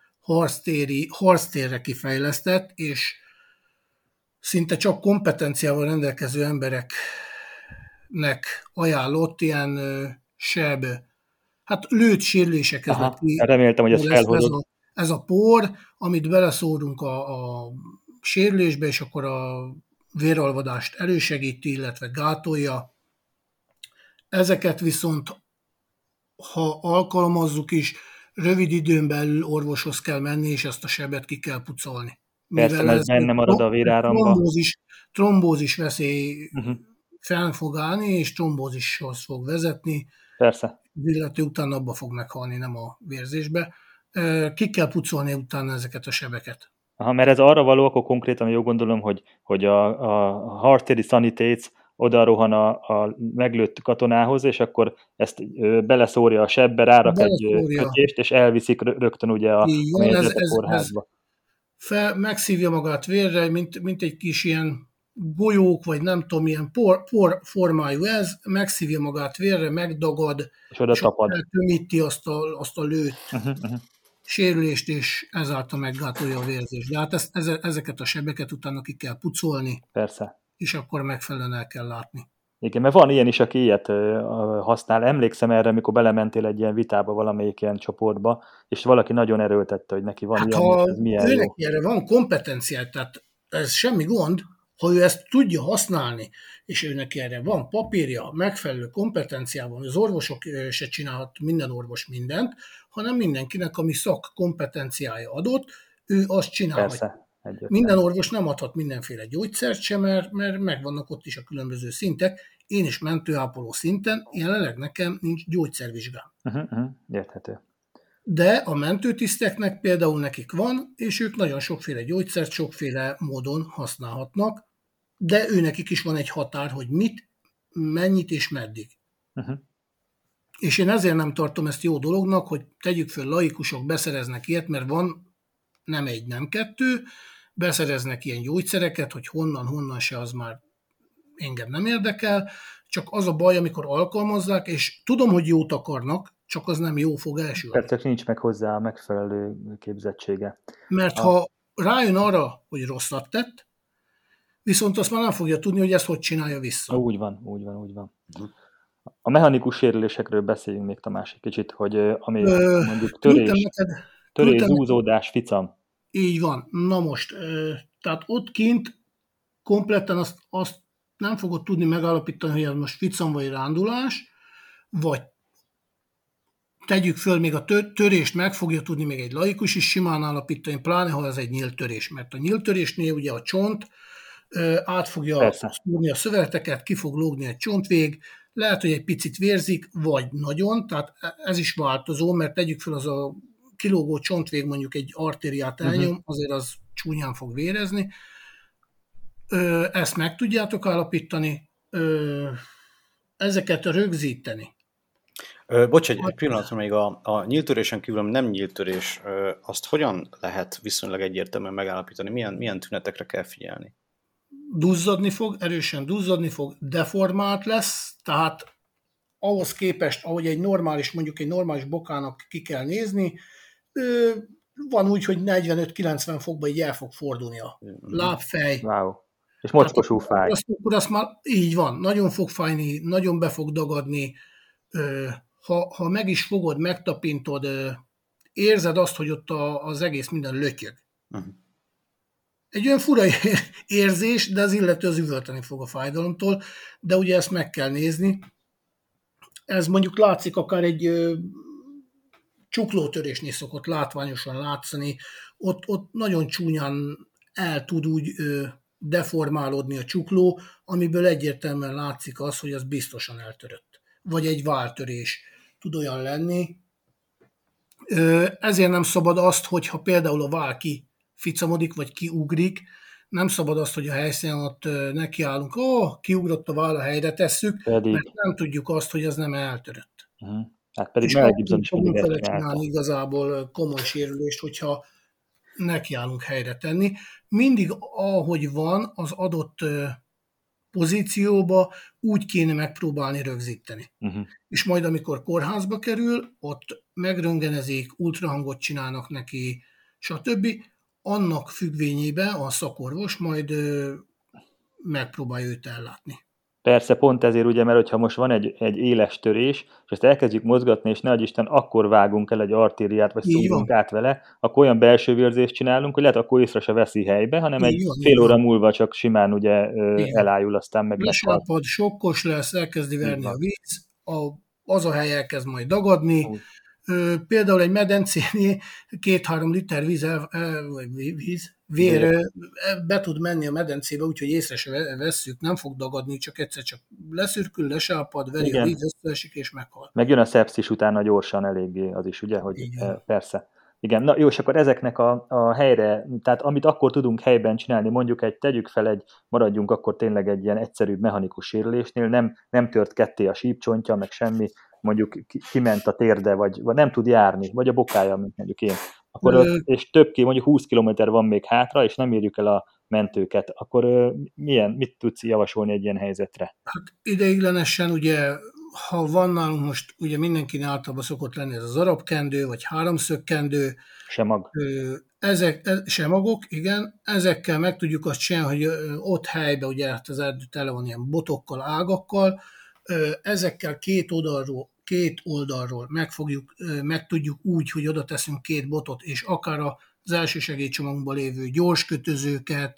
harctérre kifejlesztett, és szinte csak kompetenciával rendelkező embereknek ajánlott ilyen seb, hát lőtt sérülések. Reméltem, hogy ez felhozod. Ez a por, amit beleszórunk a sérülésbe, és akkor a véralvadást elősegíti, illetve gátolja. Ezeket viszont, ha alkalmazzuk is, rövid időn belül orvoshoz kell menni, és ezt a sebet ki kell pucolni. Persze, mert benne marad a véráramba. Trombózis veszély fel fog állni, és trombózishoz fog vezetni. Persze. Illetve utána abba fog meghalni, nem a vérzésbe. Ki kell pucolni utána ezeket a sebeket. Aha, mert ez arra való, akkor konkrétan jól gondolom, hogy a hartéri sanitéc oda rohan a meglőtt katonához, és akkor ezt beleszórja a sebbe, rárak egy kötést, és elviszik rögtön ugye a kórházba. Megszívja magát vérre, mint egy kis ilyen golyók, vagy nem tudom, ilyen por formájú ez, megszívja magát vérre, megdagad, és oda tapad. Eltömíti azt a lőtt sérülést, és ezáltal meggátolja a vérzést. De hát ezeket a sebeket utána ki kell pucolni. Persze. És akkor megfelelően el kell látni. Igen, mert van ilyen is, aki ilyet használ. Emlékszem erre, amikor belementél egy ilyen vitába valamelyik ilyen csoportba, és valaki nagyon erőltette, hogy neki van ilyen, ez milyen jó. Neki erre van kompetenciát, tehát ez semmi gond, ha ő ezt tudja használni, és ő neki erre van papírja, megfelelő kompetenciával, az orvosok se csinálhat minden orvos mindent, hanem mindenkinek, ami szakkompetenciája adott, ő azt csinálhatja. Persze. Minden orvos nem adhat mindenféle gyógyszert sem, mert megvannak ott is a különböző szintek. Én is mentőápoló szinten, jelenleg nekem nincs gyógyszervizsgám. Érthető. De a mentőtiszteknek például nekik van, és ők nagyon sokféle gyógyszert sokféle módon használhatnak, de őnekik is van egy határ, hogy mit, mennyit és meddig. És én ezért nem tartom ezt jó dolognak, hogy tegyük föl, laikusok beszereznek ilyet, mert van nem egy, nem kettő, beszereznek ilyen gyógyszereket, hogy honnan se, az már engem nem érdekel, csak az a baj, amikor alkalmazzák, és tudom, hogy jót akarnak, csak az nem jó fog elsülni. Persze, nincs meg hozzá a megfelelő képzettsége. Mert ha rájön arra, hogy rosszat tett, viszont azt már nem fogja tudni, hogy ezt hogy csinálja vissza. Úgy van. A mechanikus sérülésekről beszéljünk még, Tamás, egy kicsit, hogy ami mondjuk törés, zúzódás, ficam. Így van. Na most, tehát ott kint kompletten azt nem fogod tudni megállapítani, hogy ez most ficam vagy rándulás, vagy tegyük föl, még a törést meg fogja tudni még egy laikus is simán állapítani, pláne ha ez egy nyílt törés, mert a nyílt törésnél ugye a csont át fogja szúrni a szöveteket, ki fog lógni egy csontvég, lehet, hogy egy picit vérzik, vagy nagyon, tehát ez is változó, mert tegyük föl, az a kilógó csontvég mondjuk egy artériát elnyom, azért az csúnyán fog vérezni. Ezt meg tudjátok állapítani, ezeket rögzíteni. Bocs, egy pillanatra még a nyíltörésen kívül, ami nem nyíltörés, azt hogyan lehet viszonylag egyértelműen megállapítani? Milyen tünetekre kell figyelni? Duzzadni fog, erősen duzzadni fog, deformált lesz, tehát ahhoz képest, ahogy mondjuk egy normális bokának ki kell nézni, van úgy, hogy 45-90 fokban így el fog fordulni a lábfej. Wow. És mocskosú fáj. Akkor azt már így van, nagyon fog fájni, nagyon be fog dagadni, ha meg is fogod, megtapintod, érzed azt, hogy ott az egész minden lötyög. Egy olyan fura érzés, de az illető az üvölteni fog a fájdalomtól, de ugye ezt meg kell nézni. Ez mondjuk látszik akár egy csuklótörésnél szokott látványosan látszani, ott nagyon csúnyán el tud úgy deformálódni a csukló, amiből egyértelműen látszik az, hogy az biztosan eltörött. Vagy egy váltörés tud olyan lenni. Ezért nem szabad azt, hogyha például a vál kificamodik, vagy kiugrik, nem szabad azt, hogy a helyszínen ott nekiállunk, kiugrott a vál, a helyre tesszük, mert nem tudjuk azt, hogy az nem eltörött. Hát pedig és akkor fogunk vele csinálni igazából komoly sérülést, hogyha nekiállunk helyre tenni. Mindig ahogy van az adott pozícióba, úgy kéne megpróbálni rögzíteni. És majd amikor kórházba kerül, ott megröntgenezik, ultrahangot csinálnak neki, stb. Annak függvényében a szakorvos majd megpróbálja őt ellátni. Persze, pont ezért ugye, mert hogyha most van egy éles törés, és ezt elkezdjük mozgatni, és nehogy Isten, akkor vágunk el egy artériát, vagy szúrunk át vele, akkor olyan belső vérzést csinálunk, hogy lehet, akkor észre se veszi helybe, hanem egy fél óra múlva csak simán ugye elájul, aztán meg lesápad, sokkos lesz, elkezdi verni a víz, az a hely elkezd majd dagadni. Például egy medencénél 2-3 liter vér be tud menni a medencébe, úgyhogy észre se vesszük, nem fog dagadni, csak egyszer csak leszürkül, lesápad, veri a víz, összeesik és meghal. Megjön a szepszis utána gyorsan eléggé az is, ugye, hogy persze. Igen, na jó, és akkor ezeknek a helyre, tehát amit akkor tudunk helyben csinálni, mondjuk maradjunk akkor tényleg egy ilyen egyszerűbb mechanikus sérülésnél, nem tört ketté a sípcsontja, meg semmi, mondjuk kiment a térde, vagy nem tud járni, vagy a bokája, mint mondjuk én. Akkor és mondjuk 20 kilométer van még hátra, és nem érjük el a mentőket, akkor mit tudsz javasolni egy ilyen helyzetre? Hát ideiglenesen ugye, ha van nálunk most, ugye mindenkinek általában szokott lenni ez az arabkendő, vagy háromszögkendő. Semag. Semagok, igen. Ezekkel meg tudjuk azt csinálni, hogy ott helyben, ugye hát az erdő tele van ilyen botokkal, ágakkal, ezekkel két oldalról meg tudjuk úgy, hogy oda teszünk 2 botot, és akár az elsősegélycsomagunkban lévő gyorskötözőket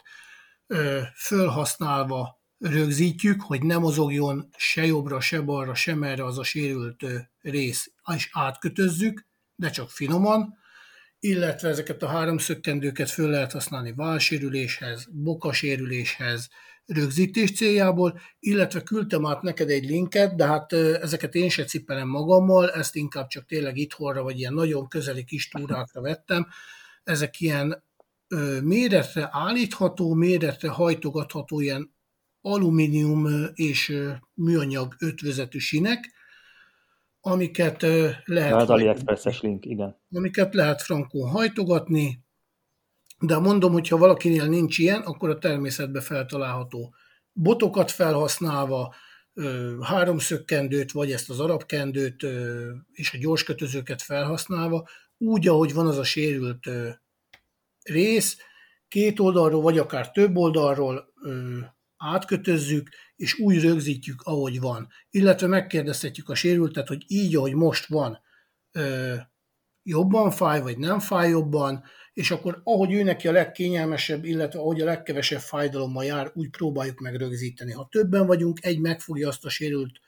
fölhasználva rögzítjük, hogy ne mozogjon se jobbra, se balra, se merre az a sérült rész, és átkötözzük, de csak finoman, illetve ezeket a háromszökkendőket föl lehet használni válsérüléshez, bokasérüléshez, rögzítés céljából, illetve küldtem át neked egy linket, de hát ezeket én se cipelem magammal, ezt inkább csak tényleg itthonra, vagy ilyen nagyon közeli kis túrákra vettem. Ezek ilyen méretre állítható, méretre hajtogatható ilyen alumínium és műanyag ötvözetű sinek, amiket lehet az AliExpress-es link, igen. Amiket lehet frankon hajtogatni, de mondom, hogyha valakinél nincs ilyen, akkor a természetben feltalálható. Botokat felhasználva, háromszökkendőt, vagy ezt az arabkendőt és a gyorskötözőket felhasználva, úgy, ahogy van az a sérült rész, 2 oldalról, vagy akár több oldalról átkötözzük, és úgy rögzítjük, ahogy van. Illetve megkérdeztetjük a sérültet, hogy így, ahogy most van, jobban fáj, vagy nem fáj jobban, és akkor ahogy ő neki a legkényelmesebb, illetve ahogy a legkevesebb fájdalommal jár, úgy próbáljuk meg rögzíteni. Ha többen vagyunk, egy megfogja azt a sérült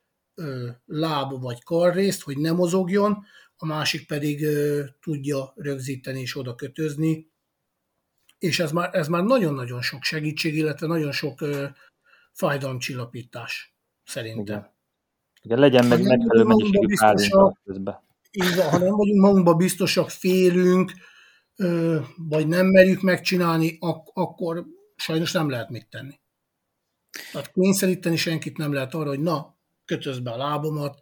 láb vagy karrészt, hogy ne mozogjon, a másik pedig tudja rögzíteni és oda kötözni, és ez már nagyon-nagyon sok segítség, illetve nagyon sok fájdalomcsillapítás szerintem. Igen, legyen meg megfelelő mennyiségű pálinka közben. Így van, ha nem vagyunk magunkban biztosak, félünk, vagy nem merjük megcsinálni, akkor sajnos nem lehet mit tenni. Tehát kényszeríteni senkit nem lehet arra, hogy na, kötözd be a lábamat,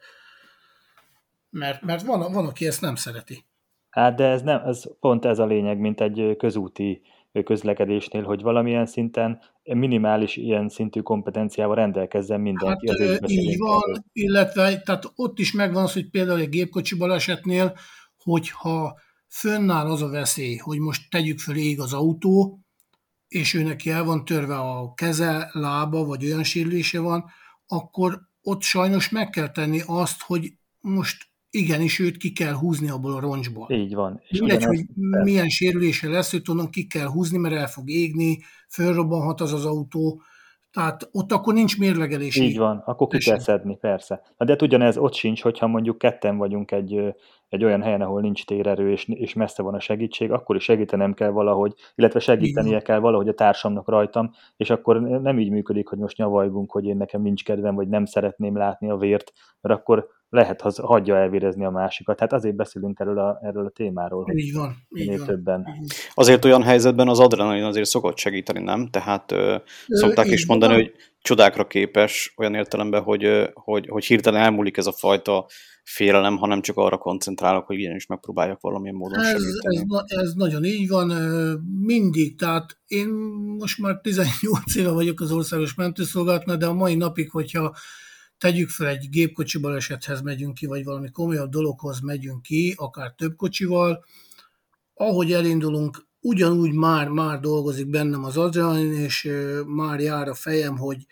mert van, aki ezt nem szereti. Hát de ez pont ez a lényeg, mint egy közúti közlekedésnél, hogy valamilyen szinten minimális ilyen szintű kompetenciával rendelkezzen mindenki. Hát így van, illetve tehát ott is megvan az, hogy például egy gépkocsi balesetnél, hogyha fönnáll az a veszély, hogy most tegyük föl ég az autó, és ő neki el van törve a keze, lába, vagy olyan sérülése van, akkor ott sajnos meg kell tenni azt, hogy most igenis őt ki kell húzni abból a roncsból. Így van. És mindegy, hogy milyen sérülése lesz, őt onnan ki kell húzni, mert el fog égni, fölrobbanhat az autó, tehát ott akkor nincs mérlegelés. Így van, akkor ki kell szedni, persze. De ugyanez ott sincs, hogyha mondjuk ketten vagyunk egy olyan helyen, ahol nincs térerő, és messze van a segítség, akkor is segítenem kell valahogy, illetve segítenie kell valahogy a társamnak rajtam, és akkor nem így működik, hogy most nyavajgunk, hogy én nekem nincs kedvem, vagy nem szeretném látni a vért, mert akkor lehet, hagyja elvérezni a másikat. Hát azért beszélünk erről a témáról. Így van. Többen. Azért olyan helyzetben az adrenalin azért szokott segíteni, nem? Tehát szokták is mondani, hogy csodákra képes olyan értelemben, hogy hirtelen elmúlik ez a fajta félelem, hanem csak arra koncentrálok, hogy igenis megpróbáljak valamilyen módon segíteni. Ez nagyon így van, mindig. Tehát én most már 18 éve vagyok az Országos Mentőszolgálatnál, de a mai napig, hogyha tegyük fel, egy gépkocsi balesethez megyünk ki, vagy valami komolyabb dologhoz megyünk ki, akár több kocsival, ahogy elindulunk, ugyanúgy már dolgozik bennem az adrenalin, és már jár a fejem, hogy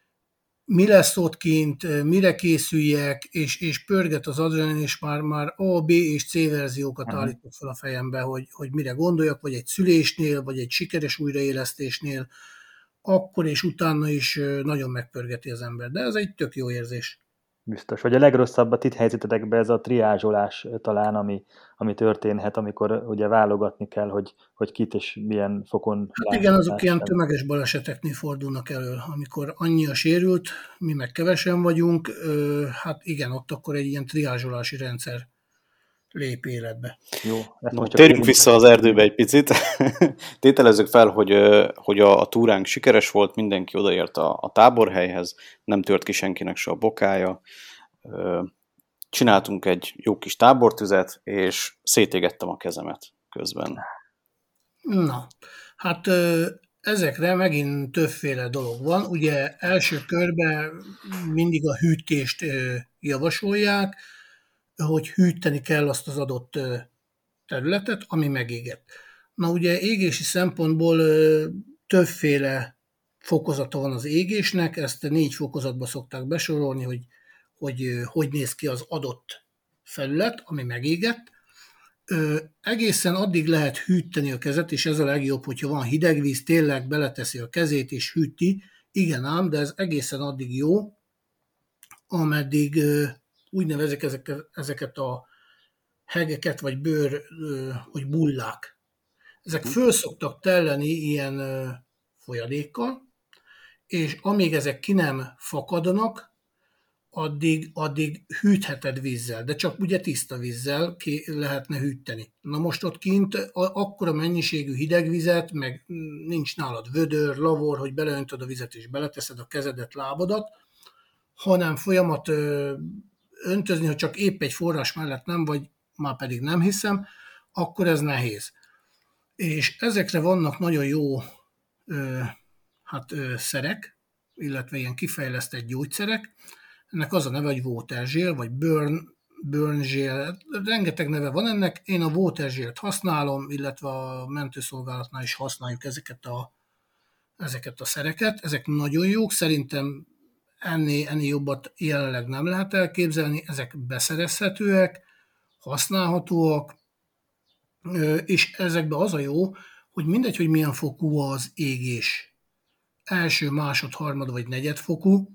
mi lesz ott kint, mire készüljek, és pörget az adrenalin, és már A, B és C verziókat állítok fel a fejembe, hogy mire gondoljak, vagy egy szülésnél, vagy egy sikeres újraélesztésnél, akkor és utána is nagyon megpörgeti az ember. De ez egy tök jó érzés. Biztos, hogy a legrosszabbat itt helyzetetekben ez a triázsolás talán, ami történhet, amikor ugye válogatni kell, hogy kit és milyen fokon... Hát igen, azok ilyen tömeges baleseteknél fordulnak elő, amikor annyi a sérült, mi meg kevesen vagyunk, hát igen, ott akkor egy ilyen triázsolási rendszer lép életbe. Jó, térjünk vissza az erdőbe egy picit. Tételezzük fel, hogy a túránk sikeres volt, mindenki odaért a táborhelyhez, nem tört ki senkinek se a bokája. Csináltunk egy jó kis tábortüzet, és szétégettem a kezemet közben. Na, hát ezekre megint többféle dolog van. Ugye első körben mindig a hűtést javasolják, hogy hűteni kell azt az adott területet, ami megégett. Na ugye égési szempontból többféle fokozata van az égésnek, ezt 4 fokozatba szokták besorolni, hogy néz ki az adott felület, ami megégett. Egészen addig lehet hűteni a kezet, és ez a legjobb, hogyha van hideg víz, tényleg beleteszi a kezét és hűti. Igen ám, de ez egészen addig jó, ameddig úgy nevezik ezeket a hegeket, vagy hogy bullák. Ezek föl szoktak telleni ilyen folyadékkal, és amíg ezek ki nem fakadnak, addig hűtheted vízzel, de csak ugye tiszta vízzel lehetne hűteni. Na most ott kint akkora mennyiségű hidegvizet, meg nincs nálad vödör, lavor, hogy beleöntöd a vizet és beleteszed a kezedet, lábadat, hanem folyamat öntözni, hogy csak épp egy forrás mellett nem vagy, már pedig nem hiszem, akkor ez nehéz. És ezekre vannak nagyon jó szerek, illetve ilyen kifejlesztett gyógyszerek. Ennek az a neve, hogy watergel, vagy burn gel, rengeteg neve van ennek. Én a watergelt használom, illetve a mentőszolgálatnál is használjuk ezeket a szereket. Ezek nagyon jók, szerintem ennél jobbat jelenleg nem lehet elképzelni, ezek beszerezhetőek, használhatóak, és ezekben az a jó, hogy mindegy, hogy milyen fokú az égés, első, másod, harmad vagy negyed fokú,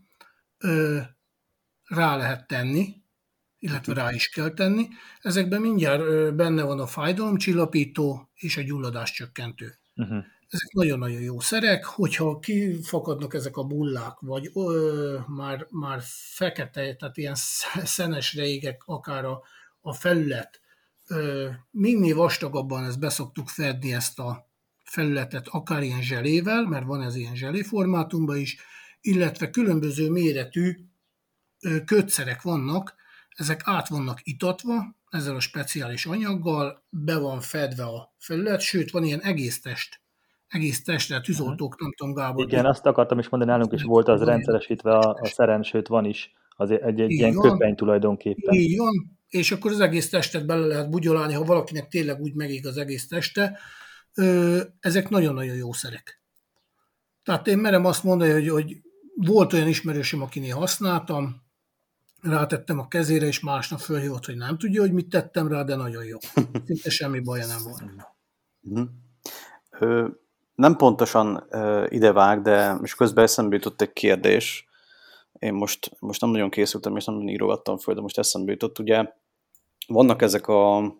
rá lehet tenni, illetve rá is kell tenni. Ezekben mindjárt benne van a fájdalomcsillapító és a gyulladáscsökkentő. Ezek nagyon-nagyon jó szerek, hogyha kifakadnak ezek a bullák, vagy már fekete, tehát ilyen szenesre égek akár a felület, minél vastagabban ezt beszoktuk fedni ezt a felületet, akár ilyen zselével, mert van ez ilyen zselé formátumban is, illetve különböző méretű kötszerek vannak, ezek át vannak itatva, ezzel a speciális anyaggal, be van fedve a felület, sőt, van ilyen egész testre, tűzoltók, nem tudom, Gábor. Igen, azt akartam is mondani, nálunk is volt az rendszeresítve a szeren, sőt van is, az egy ilyen köpeny tulajdonképpen. Így van, és akkor az egész testet bele lehet bugyolálni, ha valakinek tényleg úgy megég az egész teste. Ezek nagyon-nagyon jó szerek. Tehát én merem azt mondani, hogy volt olyan ismerősöm, akinél használtam, rátettem a kezére, és másnap fölhívott, hogy nem tudja, hogy mit tettem rá, de nagyon jó. Szinte semmi baja nem volt. Nem pontosan idevág, de most közben eszembe jutott egy kérdés. Én most nem nagyon készültem, és nem nagyon írogattam föl, de most eszembe jutott. Ugye vannak ezek a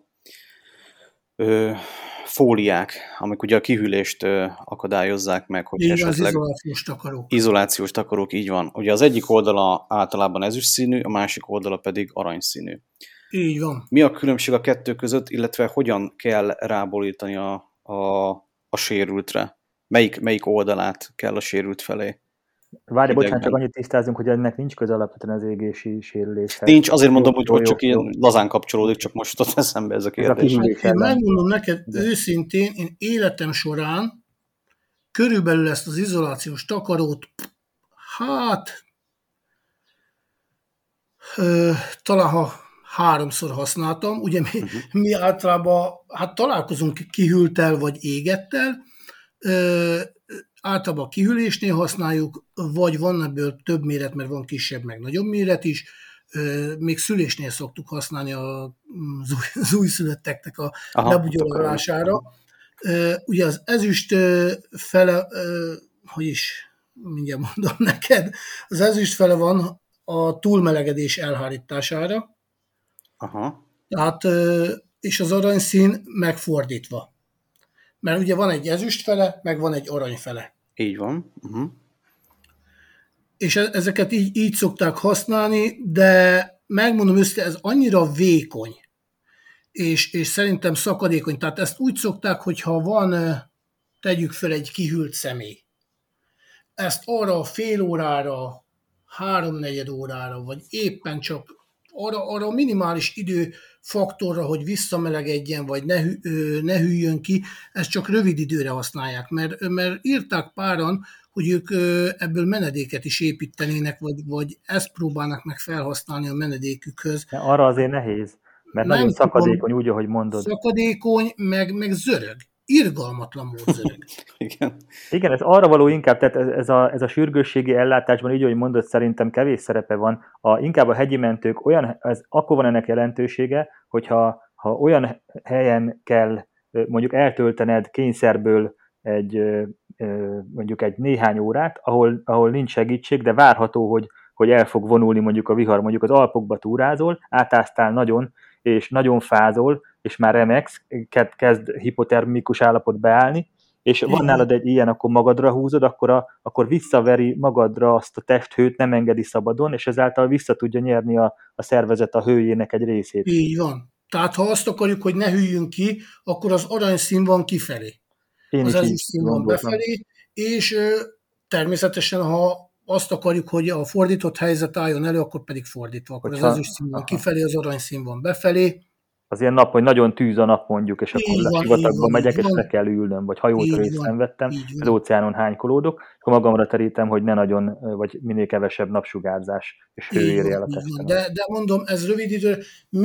fóliák, amik ugye a kihűlést akadályozzák meg, hogy így esetleg... az izolációs takarók. Izolációs takarók, így van. Ugye az egyik oldala általában ezüst színű, a másik oldala pedig aranyszínű. Így van. Mi a különbség a kettő között, illetve hogyan kell rábólítani a sérültre? Melyik oldalát kell a sérült felé? Várj, bocsánat, csak annyit tisztázunk, hogy ennek nincs köze alapvetően az égési sérüléshez. Nincs, azért mondom, hogy csak ilyen lazán kapcsolódik, csak most jutott eszembe ez a kérdés. Én megmondom neked őszintén, én életem során körülbelül ezt az izolációs takarót, talán ha 3-szor használtam, ugye mi általában találkozunk kihűltel vagy égettel, általában a kihűlésnél használjuk, vagy van ebből több méret, mert van kisebb, meg nagyobb méret is. Még szülésnél szoktuk használni az újszülötteknek a lebugyolására. Ugye az ezüst fele, mindjárt mondom neked, az ezüst fele van a túlmelegedés elhárítására. Aha. Tehát, és az aranyszín megfordítva. Mert ugye van egy ezüst fele, meg van egy arany fele. Így van. És ezeket így szokták használni, de megmondom őszintén, ez annyira vékony, és szerintem szakadékony. Tehát ezt úgy szokták, hogyha van, tegyük fel egy kihűlt személy. Ezt arra a fél órára, 3-4 órára, vagy éppen csak arra a minimális időfaktorra, hogy visszamelegedjen, vagy ne hűljön ki, ezt csak rövid időre használják, mert írták páran, hogy ők ebből menedéket is építenének, vagy ezt próbálnak meg felhasználni a menedékükhöz. De arra azért nehéz, mert nagyon szakadékony, úgy, ahogy mondod. Szakadékony, meg zörög. Irgalmatlan mód zörög. Igen, ez arra való inkább, tehát ez a sürgősségi ellátásban, így, ahogy mondod, szerintem kevés szerepe van. Inkább a hegyi mentők, akkor van ennek jelentősége, hogyha olyan helyen kell mondjuk eltöltened kényszerből mondjuk egy néhány órát, ahol nincs segítség, de várható, hogy el fog vonulni mondjuk a vihar, mondjuk az Alpokba túrázol, átáztál nagyon, és nagyon fázol, és már remegsz, kezd hipotermikus állapot beállni, és van nálad egy ilyen, akkor magadra húzod, akkor visszaveri magadra azt a testhőt, nem engedi szabadon, és ezáltal vissza tudja nyerni a szervezet a hőjének egy részét. Így van. Tehát ha azt akarjuk, hogy ne hűljünk ki, akkor az aranyszín van kifelé. Az ezüst szín van befelé, és természetesen, ha azt akarjuk, hogy a fordított helyzet álljon elő, akkor pedig fordítva. Akkor az ezüst szín van kifelé, az aranyszín van befelé. Az ilyen nap, hogy nagyon tűz a nap mondjuk, és akkor a sivatagba megyek, és le kell ülnöm, vagy hajótörést szenvedtem, az óceánon hánykolódok, akkor magamra terítem, hogy ne nagyon, vagy minél kevesebb napsugárzás, és hő érje el a testem. De mondom, ez rövid idő.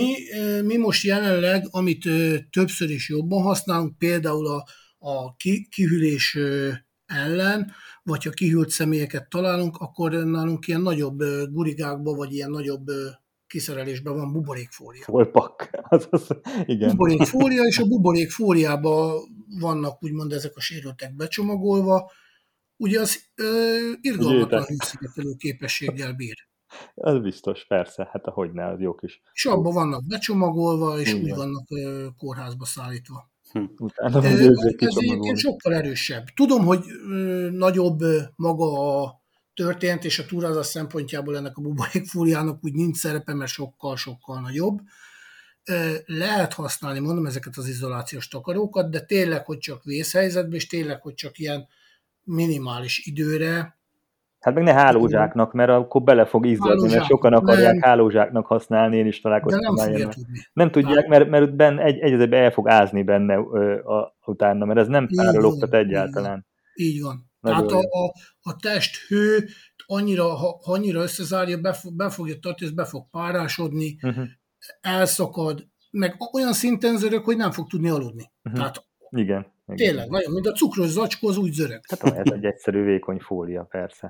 Mi most jelenleg, amit többször is jobban használunk, például a kihűlés ellen, vagy ha kihűlt személyeket találunk, akkor nálunk ilyen nagyobb gurigákba, vagy ilyen nagyobb kiszerelésben van buborékfólia. Folpak. Igen. Buborékfólia, és a buborékfóliában vannak úgymond ezek a sérültek becsomagolva, ugye az irgalmatlan hőszigetelő képességgel bír. Az biztos, persze, hát ahogyne, az jó kis. És abban vannak becsomagolva, és úgy vannak kórházba szállítva. Utána ez egyébként sokkal erősebb. Tudom, hogy nagyobb maga a történet, és a túrázás szempontjából ennek a buborékfóliának úgy nincs szerepe, mert sokkal-sokkal nagyobb. Lehet használni, mondom, ezeket az izolációs takarókat, de tényleg, hogy csak vészhelyzetben, és tényleg, hogy csak ilyen minimális időre. Hát meg ne hálózsáknak, mert akkor bele fog izzadni, mert sokan akarják hálózsáknak használni, én is találkoztam. De nem fogja tudni. Nem tudják, mert benne egy el fog ázni benne utána, mert ez nem párologtat egyáltalán. Így van. Tehát a testhő annyira összezárja, be fogja tartani, be fog párásodni, elszakad, meg olyan szinten zörög, hogy nem fog tudni aludni. Tehát igen. Tényleg, nagyon, mint a cukros zacskó, az úgy zörög. Hát ez egy egyszerű vékony fólia, persze.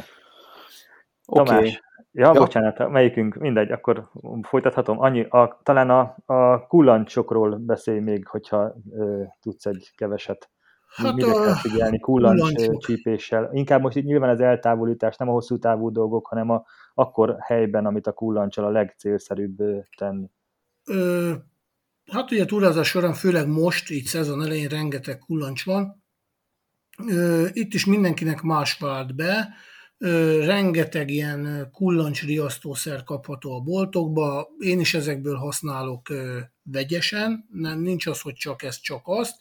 Tamás, bocsánat, melyikünk, mindegy, akkor folytathatom. Talán a kullancsokról beszélj még, hogyha tudsz egy keveset. Hát mire kell figyelni kullancscsípéssel. Inkább most itt nyilván az eltávolítás, nem a hosszú távú dolgok, hanem akkor helyben, amit a kullancsal a legcélszerűbb tenni. Hát ugye a túrázás során, főleg most, így szezon elején rengeteg kullancs van. Itt is mindenkinek más vált be. Rengeteg ilyen kullancsriasztószer kapható a boltokba. Én is ezekből használok vegyesen. Nincs az, hogy csak ezt, csak azt.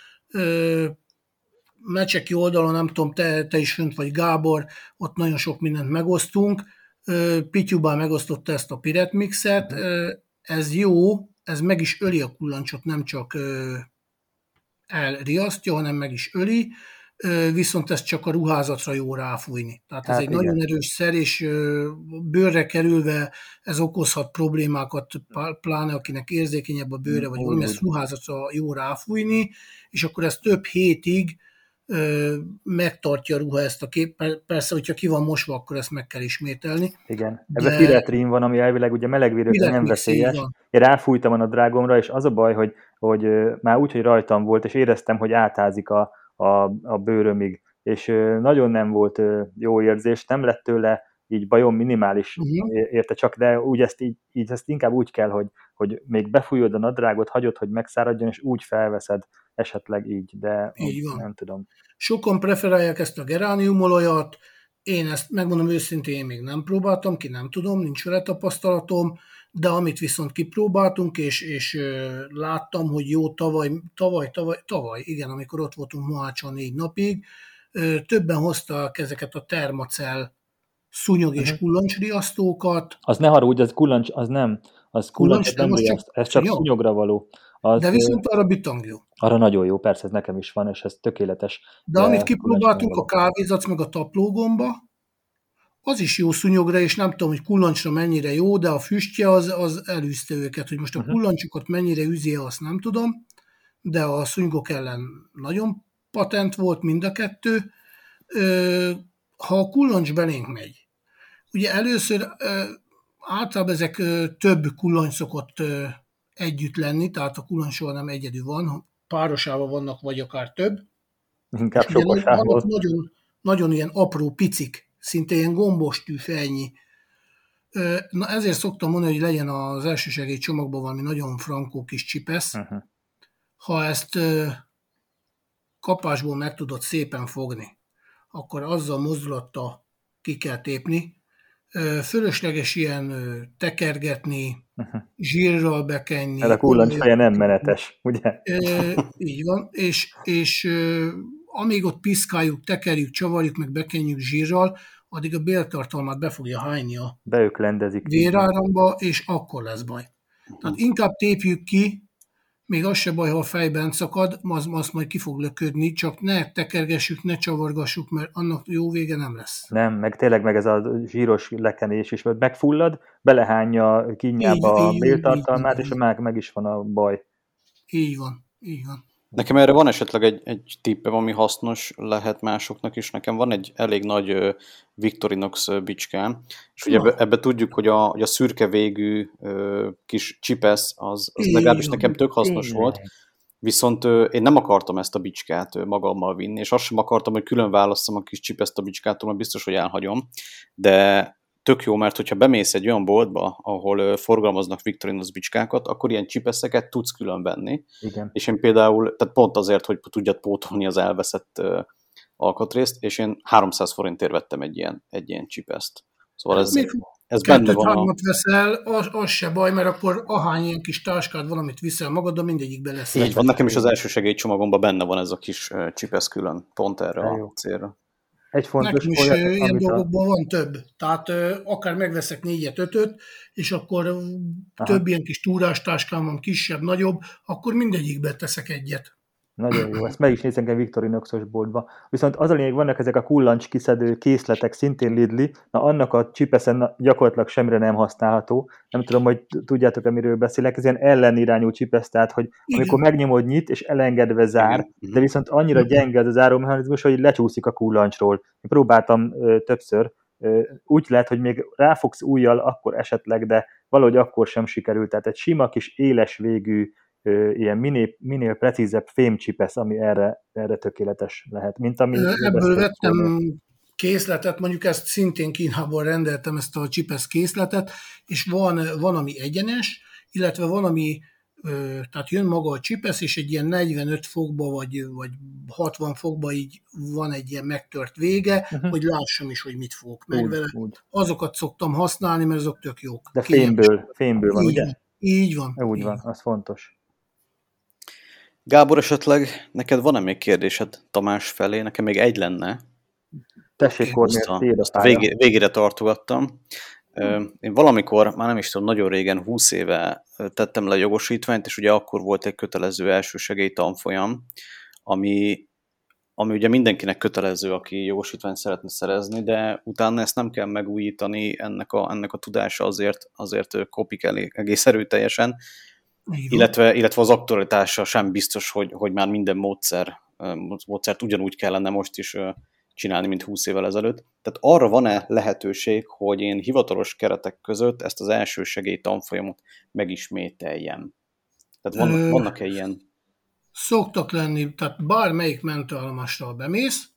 Mecseki oldalon, nem tudom, te is fönt vagy, Gábor, ott nagyon sok mindent megosztunk. Pityubán megosztotta ezt a Piret Mixet. Ez jó, ez meg is öli a kullancsot, nem csak elriasztja, hanem meg is öli, viszont ez csak a ruházatra jó ráfújni. Tehát ez egy igen. Nagyon erős szer, és bőrre kerülve ez okozhat problémákat, pláne akinek érzékenyebb a bőre, vagy valami, ezt ruházatra jó ráfújni, és akkor ez több hétig megtartja a ruha ezt a kép. Persze, hogyha ki van mosva, akkor ezt meg kell ismételni. Igen. Ez a piretrin van, ami elvileg ugye melegvérőkre nem veszélyes. Én ráfújtam a nadrágomra, és az a baj, hogy már úgy, hogy rajtam volt, és éreztem, hogy átázik a bőrömig, és nagyon nem volt jó érzés, nem lett tőle így bajom minimális érte csak, de úgy ezt inkább úgy kell, hogy még befújod a nadrágot, hagyod, hogy megszáradjon, és úgy felveszed esetleg így, de nem tudom. Sokan preferálják ezt a gerániumolajat, én ezt megmondom őszintén, én még nem próbáltam ki, nem tudom, nincs vele tapasztalatom, de amit viszont kipróbáltunk, és láttam, hogy jó tavaly, igen, amikor ott voltunk Mohácson 4 napig, többen hozták ezeket a Thermacell szúnyog és kullancsriasztókat. Az ne haragudj, az kullancs, az nem. Az kullancs nem riaszt, ez csak szúnyogra való. De viszont arra bitang jó. Arra nagyon jó, persze, ez nekem is van, és ez tökéletes. De amit kipróbáltunk, a kávézac meg a taplógomba, az is jó szúnyogra, és nem tudom, hogy kullancsra mennyire jó, de a füstje az elűzte őket. Hogy most a kullancsokat mennyire üzi, azt nem tudom, de a szúnyogok ellen nagyon patent volt mind a kettő. Ha a kullancs belénk megy, ugye először általában ezek több kullancs szokott együtt lenni, tehát a kullancs soha nem egyedül van, párosával vannak, vagy akár több. Inkább sokasával. Nagyon, nagyon ilyen apró picik, szinte ilyen gombos tűfejnyi. Na ezért szoktam mondani, hogy legyen az elsősegély csomagban valami nagyon frankó kis csipesz. Ha ezt kapásból meg tudod szépen fogni, akkor azzal mozdulattal ki kell tépni. Fölösleges ilyen tekergetni, zsírral bekenni. Ez a kullancsfeje nem menetes, ugye? Így van, és amíg ott piszkáljuk, tekerjük, csavarjuk, meg bekenjük zsírral, addig a béltartalmát be fogja hányni a véráramba, és akkor lesz baj. Tehát inkább tépjük ki, még az se baj, ha a fejben szakad, az majd ki fog löködni, csak ne tekergessük, ne csavargassuk, mert annak jó vége nem lesz. Nem, meg tényleg meg ez a zsíros lekenés is, mert megfullad, belehányja kínjába a béltartalmát, és meg is van a baj. Így van, így van. Nekem erre van esetleg egy tippem, ami hasznos lehet másoknak is. Nekem van egy elég nagy Victorinox bicskám, és ugye ebbe tudjuk, hogy a szürke végű kis csipesz, az legalábbis nekem tök hasznos volt, viszont én nem akartam ezt a bicskát magammal vinni, és azt sem akartam, hogy külön válasszam a kis csipeszt a bicskától, mert biztos, hogy elhagyom, de tök jó, mert hogyha bemész egy olyan boltba, ahol forgalmaznak Victorinox bicskákat, akkor ilyen csipeszeket tudsz külön venni. Igen. És én például, tehát pont azért, hogy tudjad pótolni az elveszett alkatrészt, és én 300 forintért vettem egy ilyen csipeszt. Szóval ez benne van. veszel, az se baj, mert akkor ahány ilyen kis táskád valamit viszel magaddal, mindegyikben lesz. Így van, nekem is az elsősegélycsomagomban benne van ez a kis csipesz külön, pont erre a célra. Egy fontos nekem is ilyen dolgokból van több. Tehát akár megveszek 4-5-öt, és akkor több ilyen kis túrástáskám van, kisebb, nagyobb, akkor mindegyikbe teszek egyet. Nagyon jó, ezt meg is nézem egy Victorinoxos boltba. Viszont az a lényeg, vannak ezek a kullancs kiszedő készletek, szintén Lidli, na annak a csipeszen gyakorlatilag semmire nem használható. Nem tudom, hogy tudjátok, amiről beszélek, ez ilyen ellenirányú csipesz, tehát, hogy amikor megnyomod nyit, és elengedve zár, de viszont annyira gyenge az zárómechanizmus, hogy lecsúszik a kullancsról. Én próbáltam többször, úgy lehet, hogy még ráfogsz ujjal, akkor esetleg, de valahogy akkor sem sikerült. Tehát egy sima kis éles végű ilyen minél precízebb fémcsipesz, ami erre tökéletes lehet. Mint ami ebből vettem készletet, mondjuk ezt szintén Kínából rendeltem, ezt a csipesz készletet, és van ami egyenes, illetve van ami, tehát jön maga a csipesz, és egy ilyen 45 fokba, vagy 60 fokba így van egy ilyen megtört vége, hogy lássam is, hogy mit fogok meg vele. Azokat szoktam használni, mert azok tök jók. De fémből van, ugye? Így van. Úgy van, az fontos. Gábor, esetleg neked van-e még kérdésed Tamás felé? Nekem még egy lenne. Tessék, Kornél, azt a végére tartogattam. Én valamikor, már nem is tudom, nagyon régen, 20 éve tettem le a jogosítványt, és ugye akkor volt egy kötelező elsősegély tanfolyam, ami ugye mindenkinek kötelező, aki jogosítványt szeretne szerezni, de utána ezt nem kell megújítani, ennek a tudása azért kopik egész erőteljesen, illetve az aktualitása sem biztos, hogy már minden módszert ugyanúgy kellene most is csinálni, mint 20 évvel ezelőtt. Tehát arra van-e lehetőség, hogy én hivatalos keretek között ezt az elsősegély tanfolyamot megismételjem? Tehát vannak-e ilyen? Szoktak lenni, tehát bármelyik mentőállomással bemész,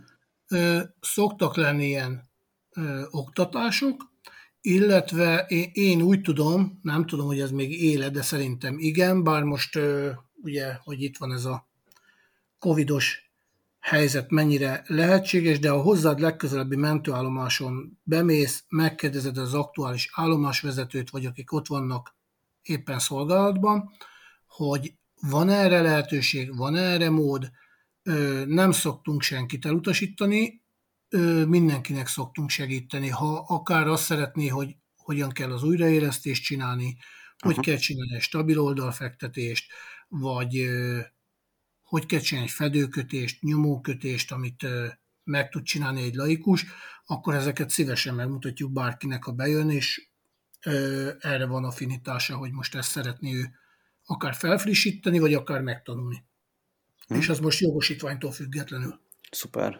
szoktak lenni ilyen oktatások, illetve én úgy tudom, nem tudom, hogy ez még éle, de szerintem igen, bár most ugye, hogy itt van ez a covidos helyzet mennyire lehetséges, de ha hozzád legközelebbi mentőállomáson bemész, megkérdezed az aktuális állomásvezetőt, vagy akik ott vannak éppen szolgálatban, hogy van erre lehetőség, van erre mód, nem szoktunk senkit elutasítani, mindenkinek szoktunk segíteni, ha akár azt szeretné, hogy hogyan kell az újraélesztést csinálni, hogy kell csinálni egy stabil oldalfektetést, vagy hogy kell csinálni egy fedőkötést, nyomókötést, amit meg tud csinálni egy laikus, akkor ezeket szívesen megmutatjuk bárkinek, ha bejön, és erre van affinitása, hogy most ezt szeretné ő akár felfrissíteni, vagy akár megtanulni. És az most jogosítványtól függetlenül. Szuper.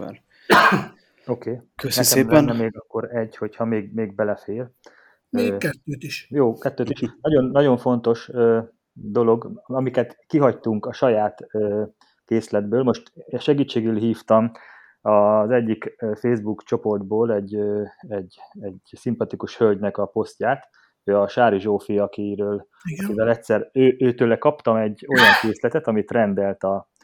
Oké. Köszi szépen. Még akkor egy, hogyha még belefér. Még kettőt is. Jó, kettőt is. Nagyon, nagyon fontos dolog, amiket kihagytunk a saját készletből. Most segítségül hívtam az egyik Facebook csoportból egy szimpatikus hölgynek a posztját, ő a Sári Zsófi, akivel egyszer őtőle kaptam egy olyan készletet, amit rendelt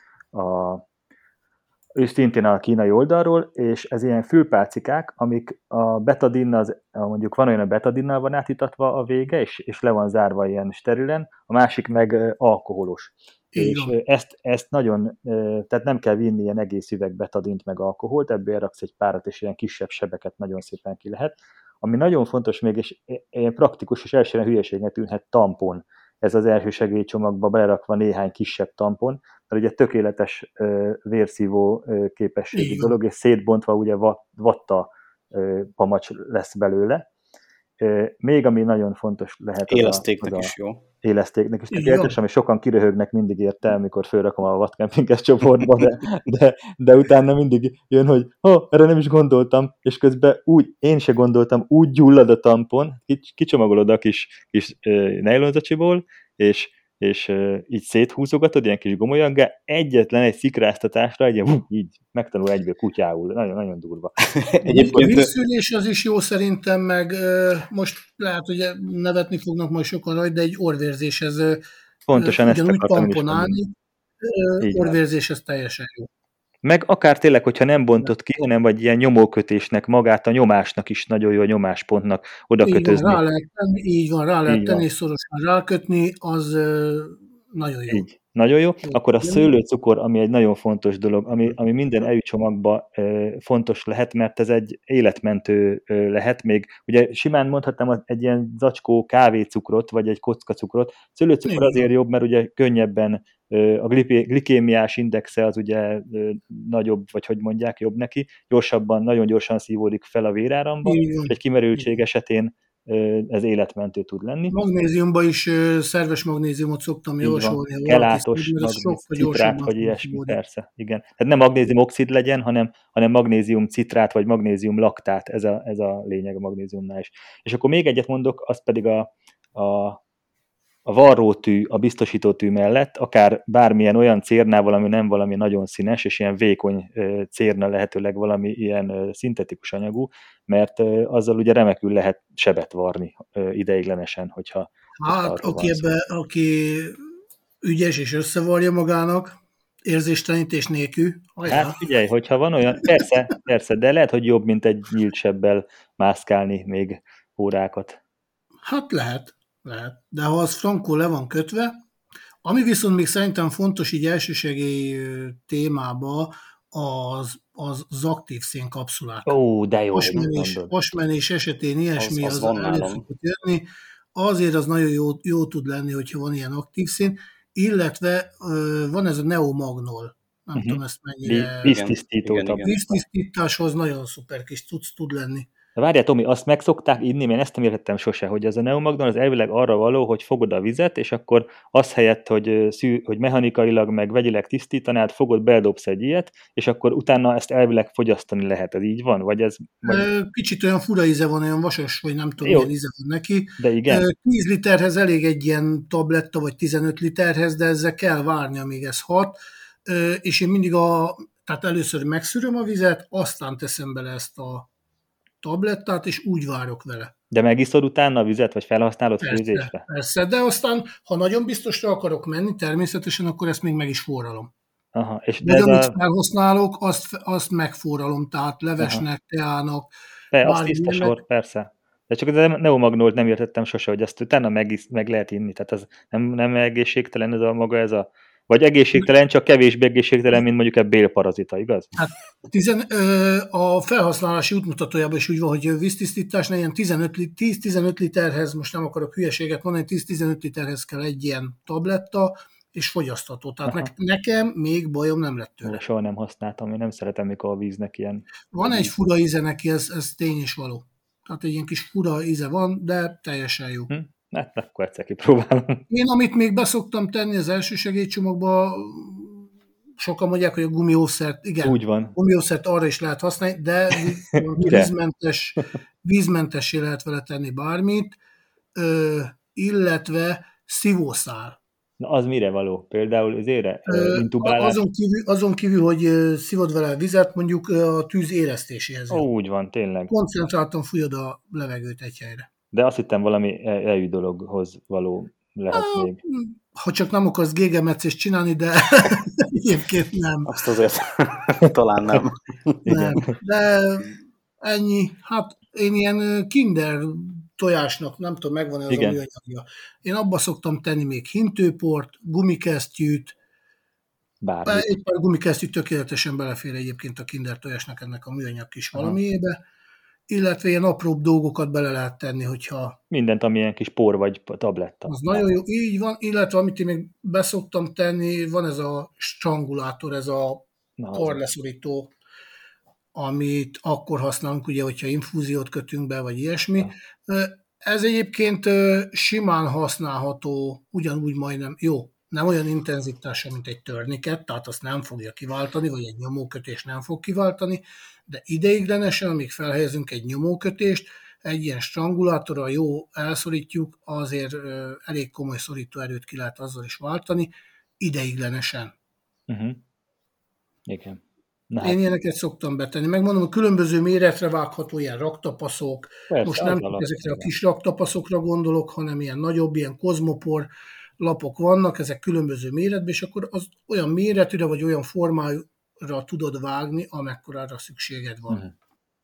ő szintén a kínai oldalról, és ez ilyen fülpálcikák, amik a betadinnal, mondjuk van olyan, a betadinnal van átítatva a vége, és le van zárva ilyen sterilen, a másik meg alkoholos. És ezt nagyon, tehát nem kell vinni ilyen egész üveg betadint meg alkoholt, ebből raksz egy párat, és ilyen kisebb sebeket nagyon szépen ki lehet. Ami nagyon fontos még, és ilyen praktikus, és elsőre hülyeségnek tűnhet, tampon. Ez az első segélycsomagba belerakva néhány kisebb tampon, mert ugye tökéletes vérszívó képességű dolog, és szétbontva ugye vatta pamacs lesz belőle, még ami nagyon fontos lehet élesztéknek is jó. Élesztéknek is tökéletes, ami sokan kiröhögnek mindig érte, amikor fölrakom a vadkempinges csoportba, de utána mindig jön, hogy erre nem is gondoltam, és közben én se gondoltam, úgy gyullad a tampon, kicsomagolod a kis nejlonzacsiból, és így széthúzogatod, ilyen kis gomolyaggá, egyetlen egy szikráztatásra, így megtanul egyből kutyául. Nagyon durva. Egyébként a vízszűrés az is jó szerintem, meg most lehet, hogy nevetni fognak majd sokan rajta, de egy orvérzéshez pontosan ugyanúgy tamponálni, orvérzéshez teljesen jó. Meg akár tényleg, hogyha nem bontott ki, hanem vagy ilyen nyomókötésnek, magát a nyomásnak is nagyon jó, a nyomáspontnak oda kötözni. Így van, rá lehet tenni, szorosan rákötni, az nagyon jó. Így, nagyon jó. Akkor a szőlőcukor, ami egy nagyon fontos dolog, ami minden EÜ-csomagban fontos lehet, mert ez egy életmentő lehet. Még ugye simán mondhatnám egy ilyen zacskó kávécukrot, vagy egy kockacukrot. Szőlőcukor azért jobb, mert ugye könnyebben a glikémiás indexe az ugye nagyobb, vagy hogy mondják, jobb neki. Nagyon gyorsan szívódik fel a véráramba. Egy kimerültség esetén ez életmentő tud lenni. Magnéziumban is szerves magnéziumot szoktam javasolni. Kelátos, citrát, vagy ilyesmi, persze. Igen. Tehát nem magnéziumoxid legyen, hanem magnézium citrát, vagy magnézium laktát, ez a lényeg a magnéziumnál is. És akkor még egyet mondok, az pedig a varrótű, a biztosítótű mellett, akár bármilyen olyan cérnával, ami nem valami nagyon színes, és ilyen vékony cérna, lehetőleg valami ilyen szintetikus anyagú, mert azzal ugye remekül lehet sebet varni ideiglenesen, hogyha... Hát, aki ügyes és összevarja magának, érzéstelenítés nélkül. Hát figyelj, hogyha van olyan, persze, de lehet, hogy jobb, mint egy nyílt sebbel mászkálni még órákat. Hát lehet. De ha az frankó le van kötve, ami még szerintem fontos így elsősegély témába, az aktív szénkapszulák. De jó. Hasmenés esetén ilyesmi az elő szokott jönni. Azért az nagyon jó tud lenni, hogyha van ilyen aktív szén, illetve van ez a neomagnol. Nem tudom ezt mennyire... Víztisztító. Víztisztításhoz nagyon szuper kis cucc tud lenni. De várjál, Tomi, azt meg szokták inni, én ezt nem értettem sose, hogy ez a neomagnol az elvileg arra való, hogy fogod a vizet, és akkor az helyett, hogy mechanikailag meg vegyileg tisztítanád, fogod, beledobsz egy ilyet, és akkor utána ezt elvileg fogyasztani lehet. Ez így van? Vagy ez, kicsit olyan fura íze van, olyan vasas, vagy nem tudom, milyen íze van neki. De igen. 10 literhez elég egy ilyen tabletta, vagy 15 literhez, de ezzel kell várni, amíg ez hat. És én mindig tehát először megszűröm a vizet, aztán teszem bele ezt a tablettát, és úgy várok vele. De megiszod utána a vizet, vagy felhasználod főzésre? Persze, de aztán, ha nagyon biztosra akarok menni, természetesen, akkor ezt még meg is forralom. Aha, és de amit felhasználok, azt megforralom, tehát levesnek, teának. Az tiszta sor, persze. De csak a neomagnolt nem értettem sose, hogy ezt utána meg lehet inni. Tehát az nem egészségtelen ez a vagy egészségtelen, csak kevésbé egészségtelen, mint mondjuk egy bélparazita, igaz? Hát a felhasználási útmutatójában is úgy van, hogy víztisztításnál ilyen 10-15 literhez, most nem akarok hülyeséget mondani, 10-15 literhez kell egy ilyen tabletta, és fogyasztható. Tehát nekem még bajom nem lett tőle. Soha nem használtam, én nem szeretem, mikor a víznek ilyen... Van egy fura íze neki, ez tény és való. Tehát egy ilyen kis fura íze van, de teljesen jó. Hát akkor egyszer kipróbálom. Én, amit még beszoktam tenni az elsősegélycsomagba, sokan mondják, hogy a gumiószert, igen, úgy van. Gumiószert arra is lehet használni, de vízmentessé lehet vele tenni bármit, illetve szívószál. Na az mire való? Például az intubálás? Azon kívül, hogy szívod vele vizet, mondjuk a tűz éreztéséhez. Úgy van, tényleg. Koncentráltan fújod a levegőt egy helyre. De azt hittem valami EÜ dologhoz való lehet még. Ha csak nem akarsz gégemetszést csinálni, de egyébként nem. Azt azért talán nem. Nem. De ennyi. Hát én ilyen Kinder tojásnak, nem tudom, megvan az a műanyagja. Én abba szoktam tenni még hintőport, gumikesztyűt. Egy pár gumikesztyűt tökéletesen belefér egyébként a Kinder tojásnak ennek a műanyag kis valamiébe. Illetve ilyen apróbb dolgokat bele lehet tenni, hogyha... Mindent, ami ilyen kis por vagy tabletta. Az nagyon jó, így van, illetve amit én még beszoktam tenni, van ez a strangulátor, ez a karleszorító, amit akkor használunk, ugye, hogyha infúziót kötünk be, vagy ilyesmi. Ez egyébként simán használható, ugyanúgy majdnem, jó, nem olyan intenzitása, mint egy tourniquet, tehát azt nem fogja kiváltani, vagy egy nyomókötés nem fog kiváltani, de ideiglenesen, amíg felhelyezünk egy nyomókötést, egy ilyen strangulátorral jó elszorítjuk, azért elég komoly szorítóerőt ki lehet azzal is váltani, ideiglenesen. Igen. Én ilyeneket szoktam betenni. Megmondom, a különböző méretre vágható ilyen raktapaszok. Persze, most nem csak ezekre a kis raktapaszokra gondolok, hanem ilyen nagyobb, ilyen kozmopor lapok vannak, ezek különböző méretben, és akkor az olyan méretűre, vagy olyan formára tudod vágni, amekkorára szükséged van.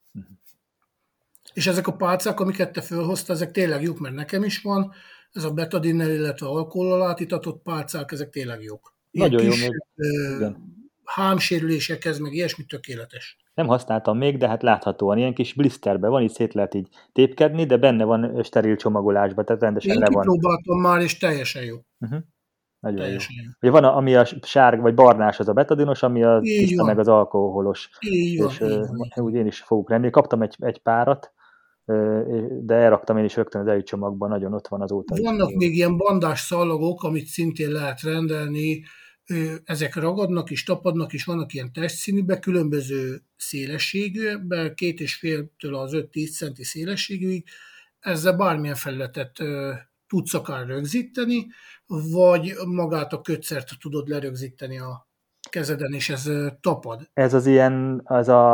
És ezek a pálcák, amiket te fölhoztál, ezek tényleg jók, mert nekem is van. Ez a betadinnel, illetve alkohollal átitatott pálcák, ezek tényleg jók. Ilyen nagyon kis, jó még. hámsérülésekhez, meg ilyesmi tökéletes. Nem használtam még, de hát láthatóan ilyen kis blisterben van, így szét lehet így tépkedni, de benne van steril csomagolásban, tehát rendesen le van. Én kipróbáltam már, és teljesen jó. Nagyon teljesen jó. Ugye van, ami a sárga vagy barnás, az a betadinos, ami a tiszta meg az alkoholos. Így van, és úgy én is fogok lenni. Kaptam egy párat, de elraktam én is rögtön az előcsomagban, nagyon ott van azóta. Vannak még ilyen bandás szallagok, amit szintén lehet rendelni, ezek ragadnak és tapadnak, és vannak ilyen testszínűben, különböző szélességűben, 2,5-től az 5-10 centi szélességűig. Ezzel bármilyen felületet tudsz akár rögzíteni, vagy magát a kötszert tudod lerögzíteni a kezeden, és ez tapad. Ez az ilyen,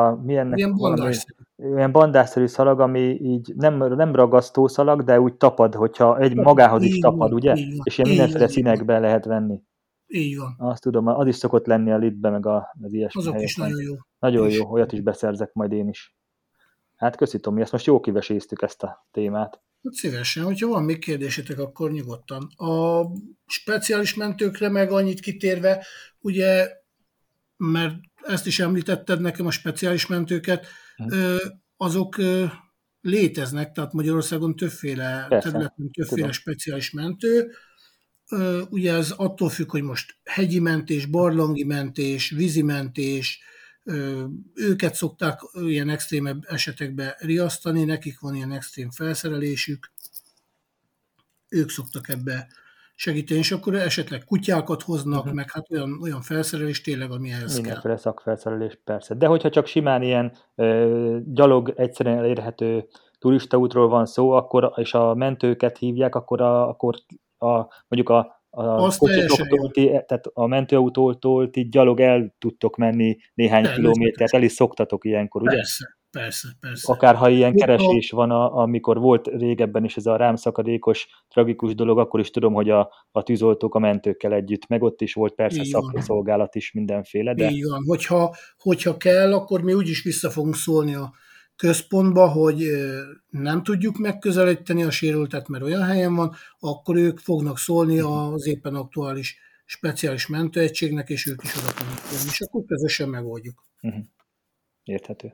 ilyen bandásszerű szalag, ami így nem ragasztó szalag, de úgy tapad, hogyha egy magához is tapad, ugye? És ilyen mindenféle színekben lehet venni. Így van. Azt tudom, az is szokott lenni a Lidben, meg az ilyesmi azok helyeken. is nagyon jó. Nagyon jó, olyat is beszerzek majd én is. Hát köszi, Tomi, ezt most jó kiveséztük ezt a témát. Hát szívesen, hogyha van még kérdésetek, akkor nyugodtan. A speciális mentőkre meg annyit kitérve, ugye, mert ezt is említetted nekem, a speciális mentőket, azok léteznek, tehát Magyarországon többféle területen többféle speciális mentő. Ugye ez attól függ, hogy most hegyi mentés, barlangi mentés, vízi mentés, őket szokták ilyen extrémebb esetekben riasztani, nekik van ilyen extrém felszerelésük, ők szoktak ebbe segíteni, és akkor esetleg kutyákat hoznak, meg hát olyan felszerelés tényleg, amihez kell. Mindenféle szakfelszerelés, persze. De hogyha csak simán ilyen gyalog egyszerűen elérhető turistaútról van szó, akkor, és a mentőket hívják, akkor mondjuk a kocsitoktól, tehát a mentőautótól így gyalog el tudtok menni néhány kilométert, el is szoktatok ilyenkor, ugye? Persze. Akár ha ilyen keresés van, amikor volt régebben is ez a rámszakadékos, tragikus dolog, akkor is tudom, hogy a tűzoltók a mentőkkel együtt, meg ott is volt persze szakszolgálat is mindenféle. De... Így van, hogyha kell, akkor mi úgyis vissza fogunk szólni a központba, hogy nem tudjuk megközelíteni a sérültet, mert olyan helyen van, akkor ők fognak szólni az éppen aktuális speciális mentőegységnek, és ők is oda fognak jönni, és akkor közösen megoldjuk. Érthető.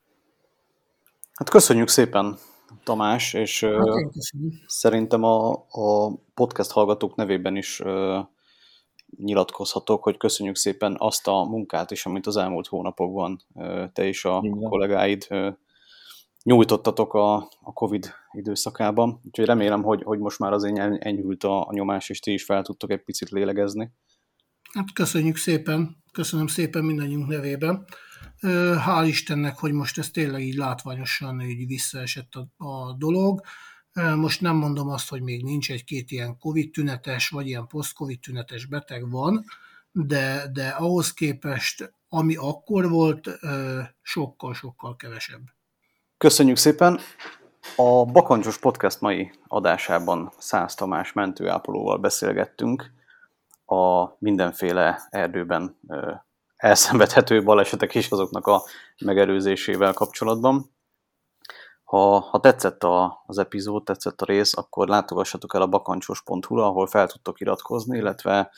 Hát köszönjük szépen, Tamás, és szerintem a podcast hallgatók nevében is nyilatkozhatok, hogy köszönjük szépen azt a munkát is, amit az elmúlt hónapokban te és a kollégáid nyújtottatok a Covid időszakában. Úgyhogy remélem, hogy most már azért enyhült a nyomás, és ti is fel tudtok egy picit lélegezni. Hát köszönjük szépen, köszönöm szépen mindannyiunk nevében. Hál' Istennek, hogy most ez tényleg így látványosan így visszaesett a dolog. Most nem mondom azt, hogy még nincs egy-két ilyen Covid tünetes, vagy ilyen post-Covid tünetes beteg van, de ahhoz képest, ami akkor volt, sokkal-sokkal kevesebb. Köszönjük szépen! A Bakancsos Podcast mai adásában Szász Tamás mentőápolóval beszélgettünk a mindenféle erdőben elszenvedhető balesetek és azoknak a megelőzésével kapcsolatban. Ha tetszett az epizód, tetszett a rész, akkor látogassatok el a bakancsos.hu-ra, ahol fel tudtok iratkozni, illetve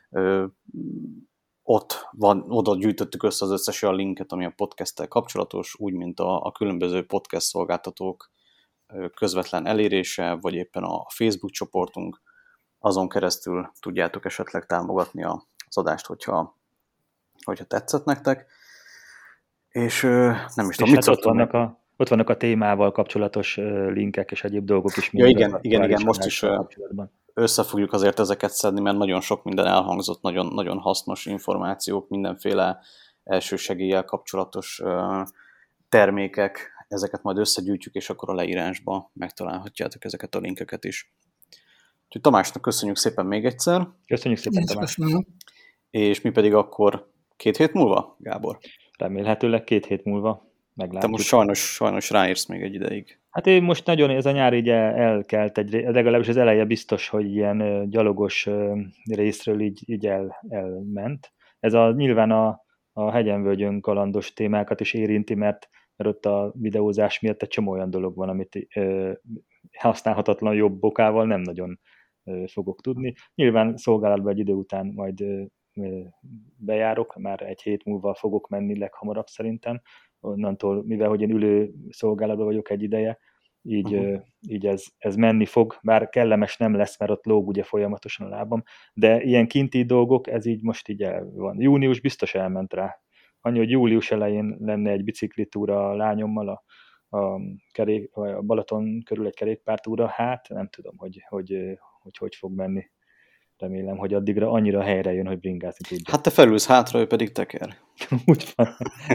oda gyűjtöttük össze az összes olyan linket, ami a podcasttel kapcsolatos, úgy, mint a különböző podcast szolgáltatók közvetlen elérése, vagy éppen a Facebook csoportunk. Azon keresztül tudjátok esetleg támogatni az adást, hogyha tetszett nektek. És nem is tudom, mit vannak ott vannak a témával kapcsolatos linkek és egyéb dolgok is. Ja, igen, most is össze fogjuk azért ezeket szedni, mert nagyon sok minden elhangzott, nagyon, nagyon hasznos információk, mindenféle elsősegéllyel kapcsolatos termékek, ezeket majd összegyűjtjük, és akkor a leírásban megtalálhatjátok ezeket a linkeket is. Úgyhogy Tamásnak köszönjük szépen még egyszer. Köszönjük szépen, Tamás. Köszönöm. És mi pedig akkor 2 hét múlva, Gábor? Remélhetőleg 2 hét múlva meglátjuk. Te most sajnos ráérsz még egy ideig. Hát én most nagyon, ez a nyár így elkelt, legalábbis az eleje biztos, hogy ilyen gyalogos részről így elment. Ez nyilván a hegyen-völgyön kalandos témákat is érinti, mert ott a videózás miatt egy csomó olyan dolog van, amit használhatatlan jobb okával nem nagyon fogok tudni. Nyilván szolgálatban egy idő után majd bejárok, már 1 hét múlva fogok menni leghamarabb szerintem. Onnantól, mivel hogy én ülő szolgálatban vagyok egy ideje, így ez menni fog, bár kellemes nem lesz, mert ott lóg ugye folyamatosan a lábam, de ilyen kinti dolgok, ez így most így el van. Június biztos elment rá. Annyi, hogy július elején lenne egy biciklitúra a lányommal, a Balaton körül egy kerékpártúra, hát nem tudom, hogy fog menni. Remélem, hogy addigra annyira helyre jön, hogy bringázni tudja. Hát te felülsz hátra, ő pedig teker. Úgy van.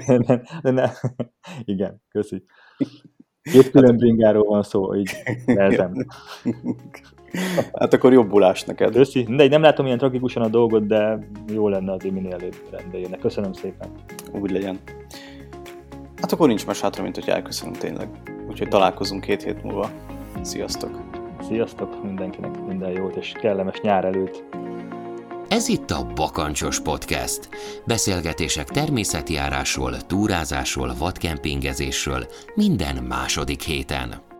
Igen, köszi. 2 külön bringáról van szó, így nehezen. Hát akkor jobbulás neked. Köszi. De nem látom ilyen tragikusan a dolgot, de jó lenne azért minél előbb rendbe jönnek. Köszönöm szépen. Úgy legyen. Hát akkor nincs más hátra, mint hogy elköszönünk tényleg. Úgyhogy találkozunk 2 hét múlva. Sziasztok! Sziasztok mindenkinek, minden jót, és kellemes nyár előtt. Ez itt a Bakancsos Podcast. Beszélgetések természetjárásról, túrázásról, vadkempingezésről minden második héten.